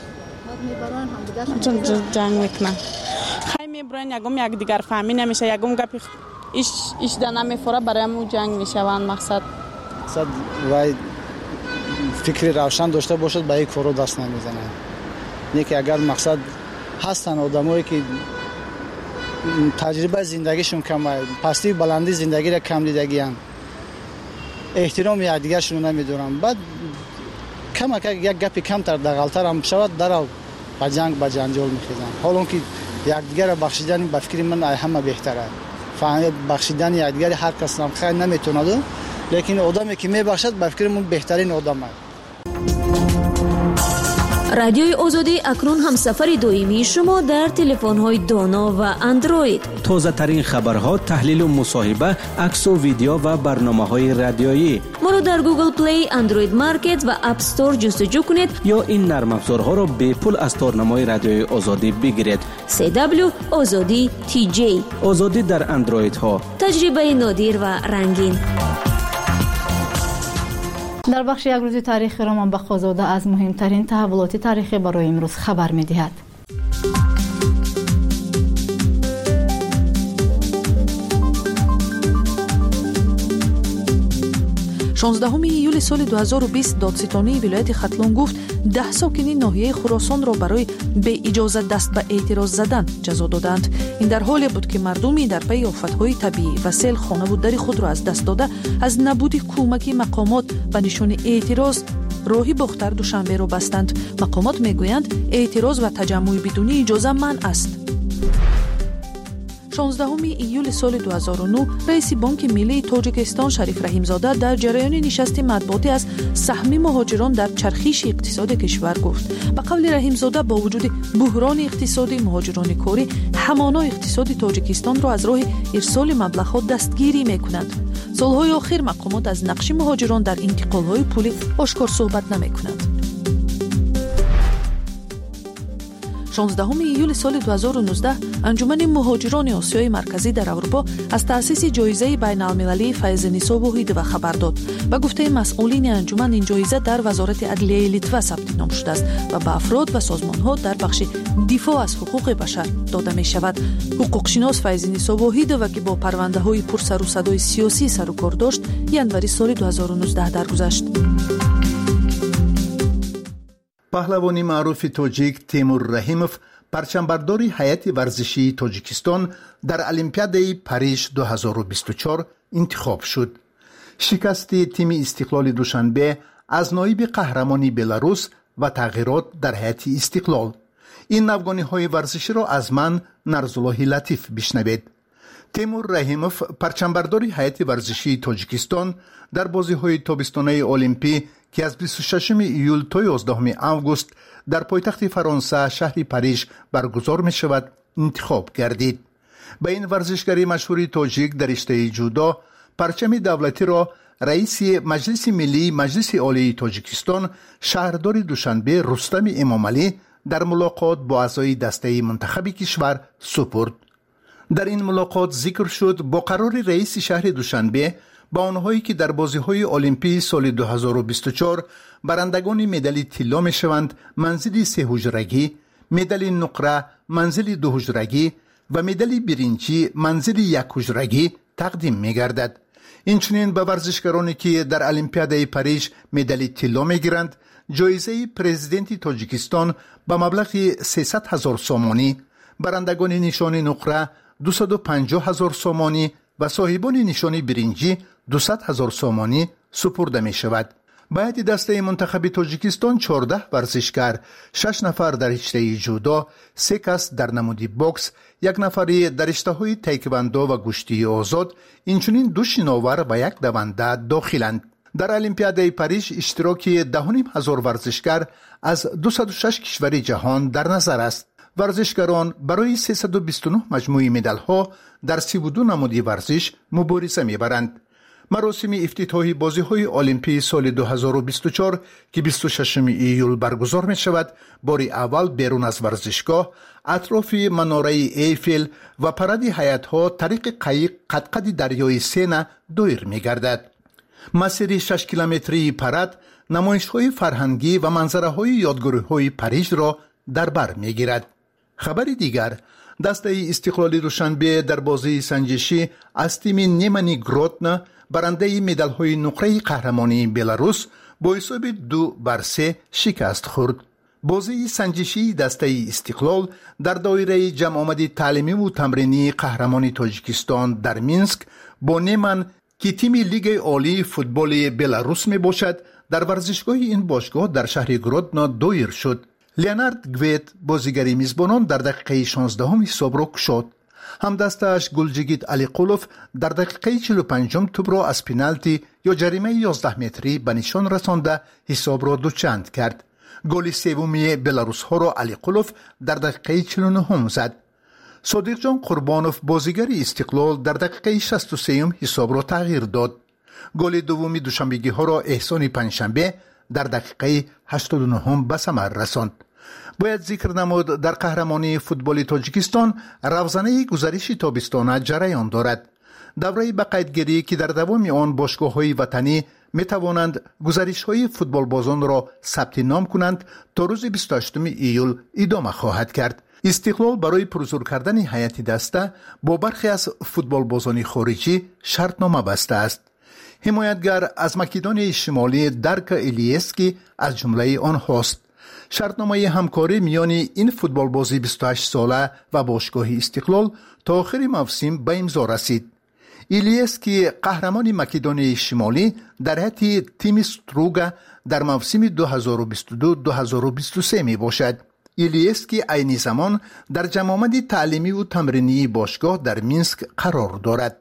چون جنگ میکنن. خیلی میبرن یکم یک دیگر فهمی نمیشه، یکم گپی ایش دانه میفوره برای همون جنگ میشوند. مقصد وای فکری روشن داشته باشد به یک کارو دست نمیزنه. یکی اگر مقصد هستن آدمایی که تجربه زندگیشون کمه، پستی بلندی زندگی را کم دیدگیان، احترام یکدیگرشون نمیدونن، بعد کم یک گپی کمتر دغلتر هم شود درو به جنگ به جنجال میخیزن. حالا که یکدیگر را بخشیدن به فکر من همه بهتره. فهمیدن بخشیدن یکدیگر هر کس هم خیلی نمیتونه، لیکن آدمی که میبخشد به فکر من بهترین آدمه. رادیوی آزادی اکنون هم سفر دویمی شما در تلفن‌های دانا و اندروید. تازه ترین خبرها، تحلیل و مصاحبه، عکس و ویدیو و برنامه‌های رادیویی. ما رو در گوگل پلی، اندروید مارکت و اپ استور جستجو کنید یا این نرم افزارها را به پول از تارنمای رادیوی آزادی بگیرید. CW آزادی TJ آزادی در اندروید ها. تجربه نادر و رنگین. در بخش یک روز تاریخ رامان بخش‌زاده از مهمترین تحولات تاریخی برای امروز خبر می‌دهد. 16 ایول سال 2020 دادستانی ولایت ختلون گفت 10 ساکنین ناحیه خراسان را برای به اجازه دست به اعتراض زدن جزا دادند. این در حالی بود که مردمی در پی آفت‌های طبیعی و سیل خانه و در خود را از دست داده از نبود کمک مقامات به نشان اعتراض راهی باختر دوشنبه را بستند. مقامات میگویند اعتراض و تجمع بدون اجازه منع است. 16 ایول سال 2009 رئیس بانک ملی تاجیکستان شریف رحیمزاده در جریان نشست مطبوعاتی از سهم مهاجران در چرخش اقتصاد کشور گفت. به قول رحیمزاده با وجود بحران اقتصادی مهاجران کاری همانا اقتصاد تاجیکستان را از راه ارسال مبلغ‌ها دستگیری می‌کنند. سالهای آخر مقامات از نقش مهاجران در انتقال‌های پولی آشکار صحبت نمی‌کنند. 16 ایول سال 2019 انجمن مهاجران آسیای مرکزی در اروپا از تأسیس جایزه بین‌المللی فیض نسا واحدوه خبر داد. به گفته مسئولین انجمن این جایزه در وزارت عدلیه لیتوا ثبت نام شده است و به افراد و سازمان‌ها در بخش دفاع از حقوق بشر داده می شود. حقوقشناس فیض نسا واحدوه که با پرونده‌های پر سر و صدای سیاسی سر و کار داشت ینوری سال 2019 درگذشت. پهلوانی معروف تاجیک تیمور رحیموف پرچمبرداری هیئت ورزشی تاجیکستان در المپیاد پاریژ 2024 انتخاب شد. شکست تیم استقلال دوشنبه از نایب قهرمانی بلاروس و تغییرات در هیئت استقلال. این نوگانی‌های ورزشی را از من نرزالله لطیف بشنوید. تیمور رحیموف پرچمبرداری هیئت ورزشی تاجیکستان در بازی‌های تابستانه المپی که از 26 ایول تا 11 آگوست در پایتخت فرانسه شهر پاریژ برگزار می شود انتخاب گردید. به این ورزشکاری مشهور تاجیک در رشته جودو پرچم دولتی را رئیس مجلس ملی مجلس عالی تاجیکستان شهردار دوشنبه رستم امامعلی در ملاقات با اعضای دسته منتخب کشور سپرد. در این ملاقات ذکر شد با قرار رئیس شهر دوشنبه با آنهایی که در بازی‌های المپی سال 2024 برندگان مدال طلا می‌شوند منزل 3 حجرگی، مدال نقره منزل 2 حجرگی و مدال برنجی منزل 1 حجرگی تقدیم می‌گردد. اینچنین به ورزشکارانی که در المپیادهای پاریژ مدال طلا میگیرند جایزه پرزیدنت تاجیکستان به مبلغ 300,000 سومانی، برندگان نشان نقره 250,000 سومانی و صاحبان نشان برنجی 200,000 سومانی سپرده می شود. به هیئت دسته منتخب تاجیکستان 14 ورزشکار، 6 نفر در رشته جودو، 3 کس در نمود بوکس، 1 نفر در رشته‌های تایکواندو و گشتی آزاد، اینچنین 2 شناور و 1 دونده داخلند. در المپیاد پاریژ اشتراک 10,500 ورزشکار از 206 کشور جهان در نظر است. ورزشکاران برای 329 مجموعه مدال ها در 32 نمودی ورزش مبارزه می‌برند. مراسم افتتاحی بازی‌های المپی سال 2024 که 26 ایول برگزار می‌شود، بار اول بیرون از ورزشگاه اطراف مناره ایفل و پرده حیاط‌ها طریق قایق قد دریای سینا دایر می‌گردد. مسیر 6 کیلومتری پرد نمایش‌های فرهنگی و منظره‌های یادگاری‌های پاریژ را در بر می‌گیرد. خبر دیگر، دسته استقلالی دوشنبه در بازی سنجشی از تیم نیمانی گروتن برنده مدال‌های نقره قهرمانی بلاروس با حساب 2-3 شکست خورد. بازی سنجشی دسته استقلال در دایره جمع آمد تعلیمی و تمرینی قهرمانی تاجیکستان در مینسک با نیمن که تیم لیگ عالی فوتبال بلاروس می باشد در ورزشگاه این باشگاه در شهر گرودنا دایر شد. لیونارد گویت بازیگر میزبانان در دقیقه 16 حساب را گشود. همدستش گلجگید علی قولوف در دقیقه 45 توپ را از پنالتی یا جریمه 11 متری به نشان رسانده حساب را دوچند کرد. گل سومی بلاروس ها را علی قولوف در دقیقه 49 زد. صادق جان قربانوف بازیگر استقلال در دقیقه 63 حساب را تغییر داد. گل دومی دوشنبگی ها را احسان پنجشنبه در دقیقه 89 به ثمر رساند. باید ذکر نمود در قهرمانی فوتبال تاجیکستان روزانه گزارش تابستانه جریان دارد. دوره به قیدگیری که در دوام آن باشگاه‌های وطنی می توانند گزارش‌های فوتبال بازان را ثبت نام کنند تا روز 28 ایول ادامه خواهد کرد. استقلال برای پرزور کردن هیئت دسته با برخی از فوتبال بازان خارجی شرطنامه بسته است. حمایتگر از مکیدان شمالی درک الیسکی از جمله آنهاست. شرطنامه همکاری میان این فوتبال بازی 28 ساله و باشگاه استقلال تا آخر موسم به امضا رسید. الیسکی قهرمان مکیدان شمالی در هیئت تیم ستروگا در موسم 2022-2023 می باشد. الیسکی عین زمان در جمع آمد تعلیمی و تمرینی باشگاه در مینسک قرار دارد.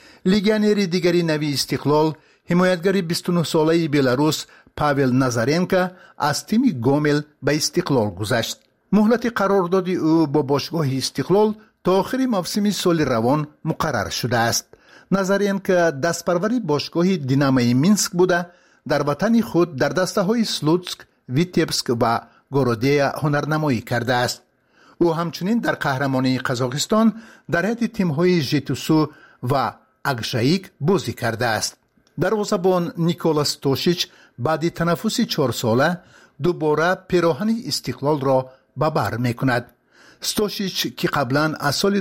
لیگانر دیگری نوی استقلال حمایتگر 29 ساله بلاروس پاول نازارنکا از تیم گومل به استقلال گذشت. مهلت قرارداد او با باشگاه استقلال تا آخر موسم سال روان مقرر شده است. نازارنکا دستپروری باشگاه دینامای مینسک بوده در وطن خود در دسته های سلوتسک، ویتیبسک و گورودیا هنرنمایی کرده است. او همچنین در قهرمانی قزاقستان در هیئت تیم های ژیتوسو و اگشایک بازی کرده است. دروازه‌بان نیکولاس توشیچ بعد تنفس 4 ساله دوباره پیراهن استقلال را به بر می‌کند. ستوشیچ که قبلا از سال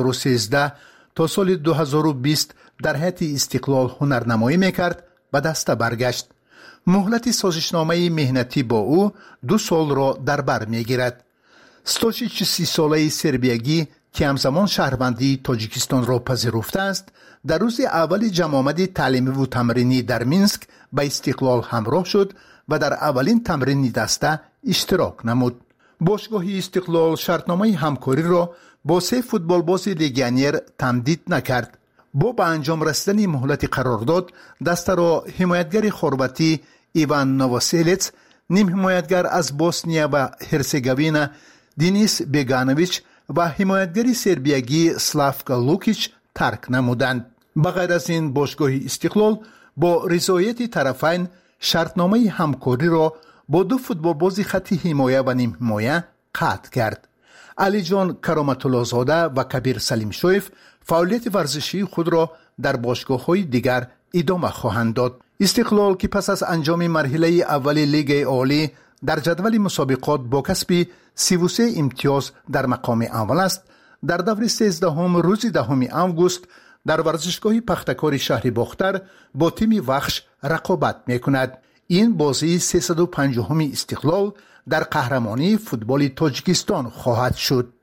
2013 تا سال 2020 در هیئت استقلال هنرنمایی می‌کرد به دسته برگشت. مهلت سازشنامه مهنتی با او 2 سال را در بر می‌گیرد. ستوشیچ 30 ساله سربیایی که همزمان شهروندی تاجیکستان را پذیرفته است، در روز اول جمع آمد تعلیمی و تمرینی در مینسک به استقلال همراه شد و در اولین تمرین دسته اشتراک نمود. باشگاه استقلال شرطنامه همکاری را با 3 فوتبال باز لیگانر تمدید نکرد. با به انجام رسیدن مهلت قرارداد دسته را حمایتگر خورواتی ایوان نووسیلیچ، نیم حمایتگر از بوسنیا و هرسگوینا دینیس بیگانویچ و حمایتگر سربیایی سلافکا لوکیچ ترک نمودند. بغیر از این باشگاه استقلال با رضایت طرفین شرطنامه همکاری را با 2 فوتبال باز خط حمایه و نیم حمایه قطع کرد. علی جان کرامت‌الله زاده و کبیر سلیم شویف فعالیت ورزشی خود را در باشگاه‌های دیگر ادامه خواهند داد. استقلال که پس از انجام مرحله اول لیگ عالی در جدول مسابقات با کسب 33 امتیاز در مقام اول است، در دور 13 روز 10 آگوست در ورزشگاه پختکار شهر باختر با تیم وخش رقابت میکند. این بازی 350 استقلال در قهرمانی فوتبال تاجیکستان خواهد شد.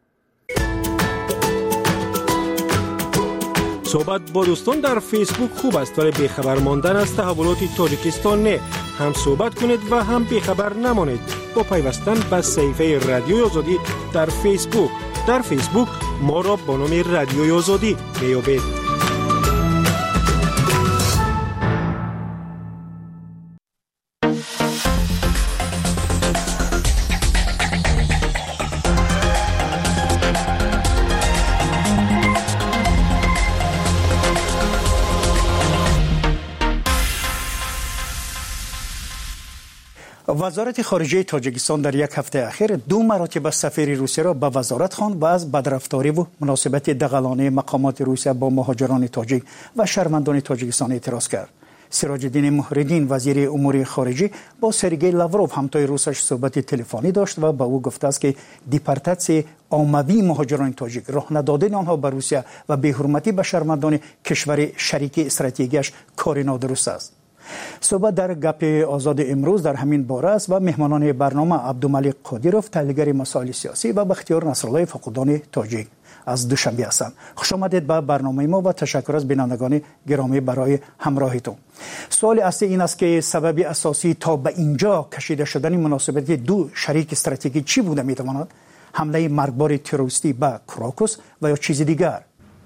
صحبت با دوستان در فیسبوک خوب است، ولی بیخبر ماندن از تحولات تاجیکستان نه. هم صحبت کنید و هم بیخبر نمانید با پیوستن به صفحه رادیوی آزادی در فیسبوک. در فیسبوک ما را با نام رادیوی آزادی میابید. وزارت خارجه تاجیکستان در یک هفته اخیر 2 مراتب سفیر روسیه را به وزارت خواند و از بدرفتاری و مناسبت دغلانه مقامات روسیه با مهاجران تاجیک و شهروندان تاجیکستان اعتراض کرد. سراج الدین محردین وزیر امور خارجه با سرگئی لاوروف همتای روسش صحبت تلفنی داشت و به او گفته است که دیپارتاسیون عمومی مهاجران تاجیک، راه ندادن آنها به روسیه و بی‌حرمتی به شهروندان کشور شریک استراتژیکش کار نادرست است. صحبت در گپ آزاد امروز در همین باره است و مهمانان برنامه عبدالملک قادیروف تحلیلگر مسائل سیاسی و بختیار نصرالله فقودان تاجیک از دوشنبه هستند. خوش آمدید به برنامه ما و تشکر از بینندگان گرامی برای همراهیتون. سوال اصلی این است که سبب اساسی تا به اینجا کشیده شدن مناسبت 2 شریک استراتژیکی چی بوده میتواند؟ حمله مرگبار تروریستی به کراکوس و یا چیز دیگر؟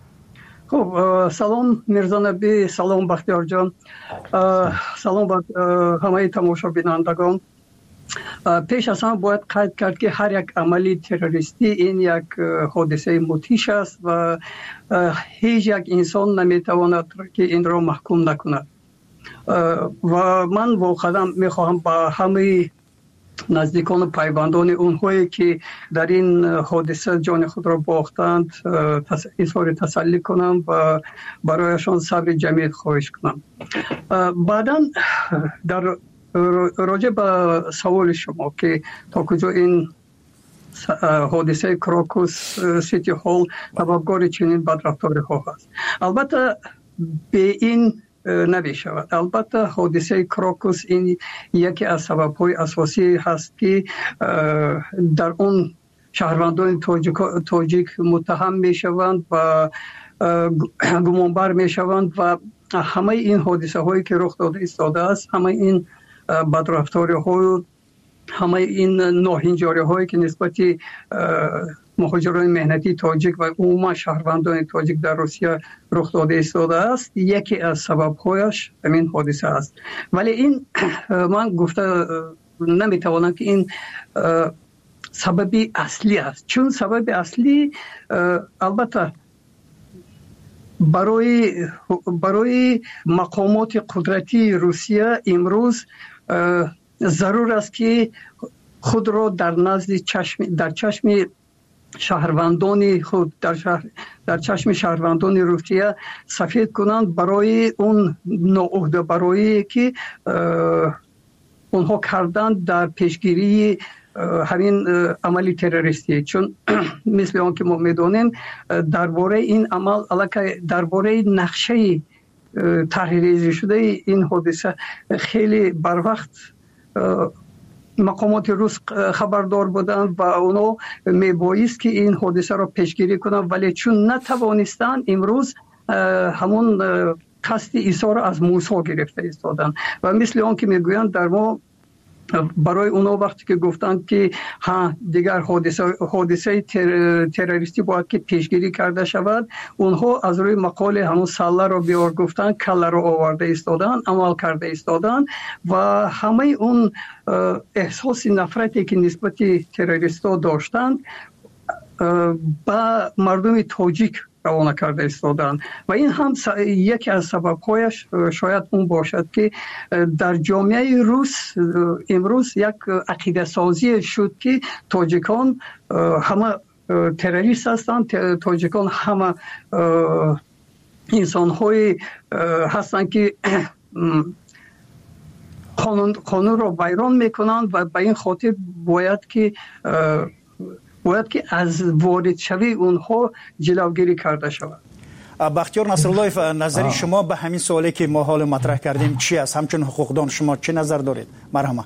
خب سلام میرزا نبی، سلام بختیار جان، سلام با همه تماشا بینندگان. پیش از همه باید قید کرد که هر یک عملی تروریستی این یک حادثه مدهش است و هیچ یک انسان نمیتواند که این را محکوم نکند و من واقعا میخواهم با همه نزدیکان و پیوندان اونهایی که در این حادثه جان خود را باختند اظهار تسلی کنم و برایشان صبر جمیل خواهش کنم. بعداً در راجع به سوال شما که تا کجا این حادثه کراکوس سیتی هال سببگار چنین بدرفتاری ها هست، البته به این نمی شود. البته حادثه کراکوس این یکی از سبب‌های اساسی هست که در اون شهروندان تاجیک متهم می شوند و گمانبر می شوند و همه این حادثه هایی که رخ داده ایستاده است، همه این بدرفتاری ها، همه این ناهنجاری هایی که نسبت مهاجران مهنتی تاجیک و عموما شهروندان تاجیک در روسیه رخ داده ایستاده است، یکی از سبب‌هایش همین حادثه است. ولی این من گفته نمیتوانم که این سبب اصلی است، چون سبب اصلی البته برای مقامات قدرتی روسیه امروز ضرور است که خود را در چشم شهروندان خود در چشم شهروندان روسیه سفید کنند برای اون ناعهده برایی که اونها کردند در پیشگیری همین عملی تروریستی. چون مثل آن که ما میدونیم درباره این عمل علاقه درباره نقشه تحریری شده این حادثه خیلی بر وقت مقامات روس خبردار بودند و اونا میبایست که این حادثه را پیشگیری کنند، ولی چون نتوانستند امروز همون قصد ایثار از موسی گرفته ایستادند و مثل آن که میگویند در ما برای اونا وقتی که گفتند که دیگر حادثه تروریستی باید که پیشگیری کرده شود، اونها از روی مقال همون سله را بیار گفتند، کله را آورده ایستادن، عمل کرده ایستادن و همه اون احساس نفرتی که نسبت تروریستا داشتند با مردم تاجیک روانه کرده ایستادن و این هم یکی از سبب‌هایش شاید اون باشد که در جامعه روس امروز یک عقیده سازی شد که تاجیکان همه تروریست هستند، تاجیکان همه انسان‌های هستند که قانون را ویران میکنند و به این خاطر باید که از وارد شوی اونها جلوگیری کرده شود. بختیار نصرالله، نظری شما به همین سوالی که ما حال مطرح کردیم چی است؟ همچون حقوقدان شما چه نظر دارید؟ مرحبا.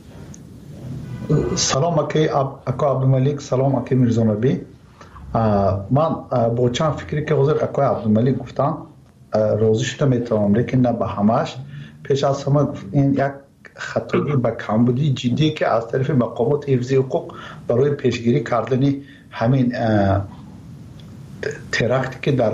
سلام اکا عبدالملک، سلام اکا میرزا نبی. من با چند فکری که حضور اکا عبدالملک گفتن راضی شده میتونم، لیکن نه به همش. پیش از همه این یک خطایی به کمبودی جدی که از طرف مقامات حفظی حقوق برای پیشگیری کردن همین ترکتی که در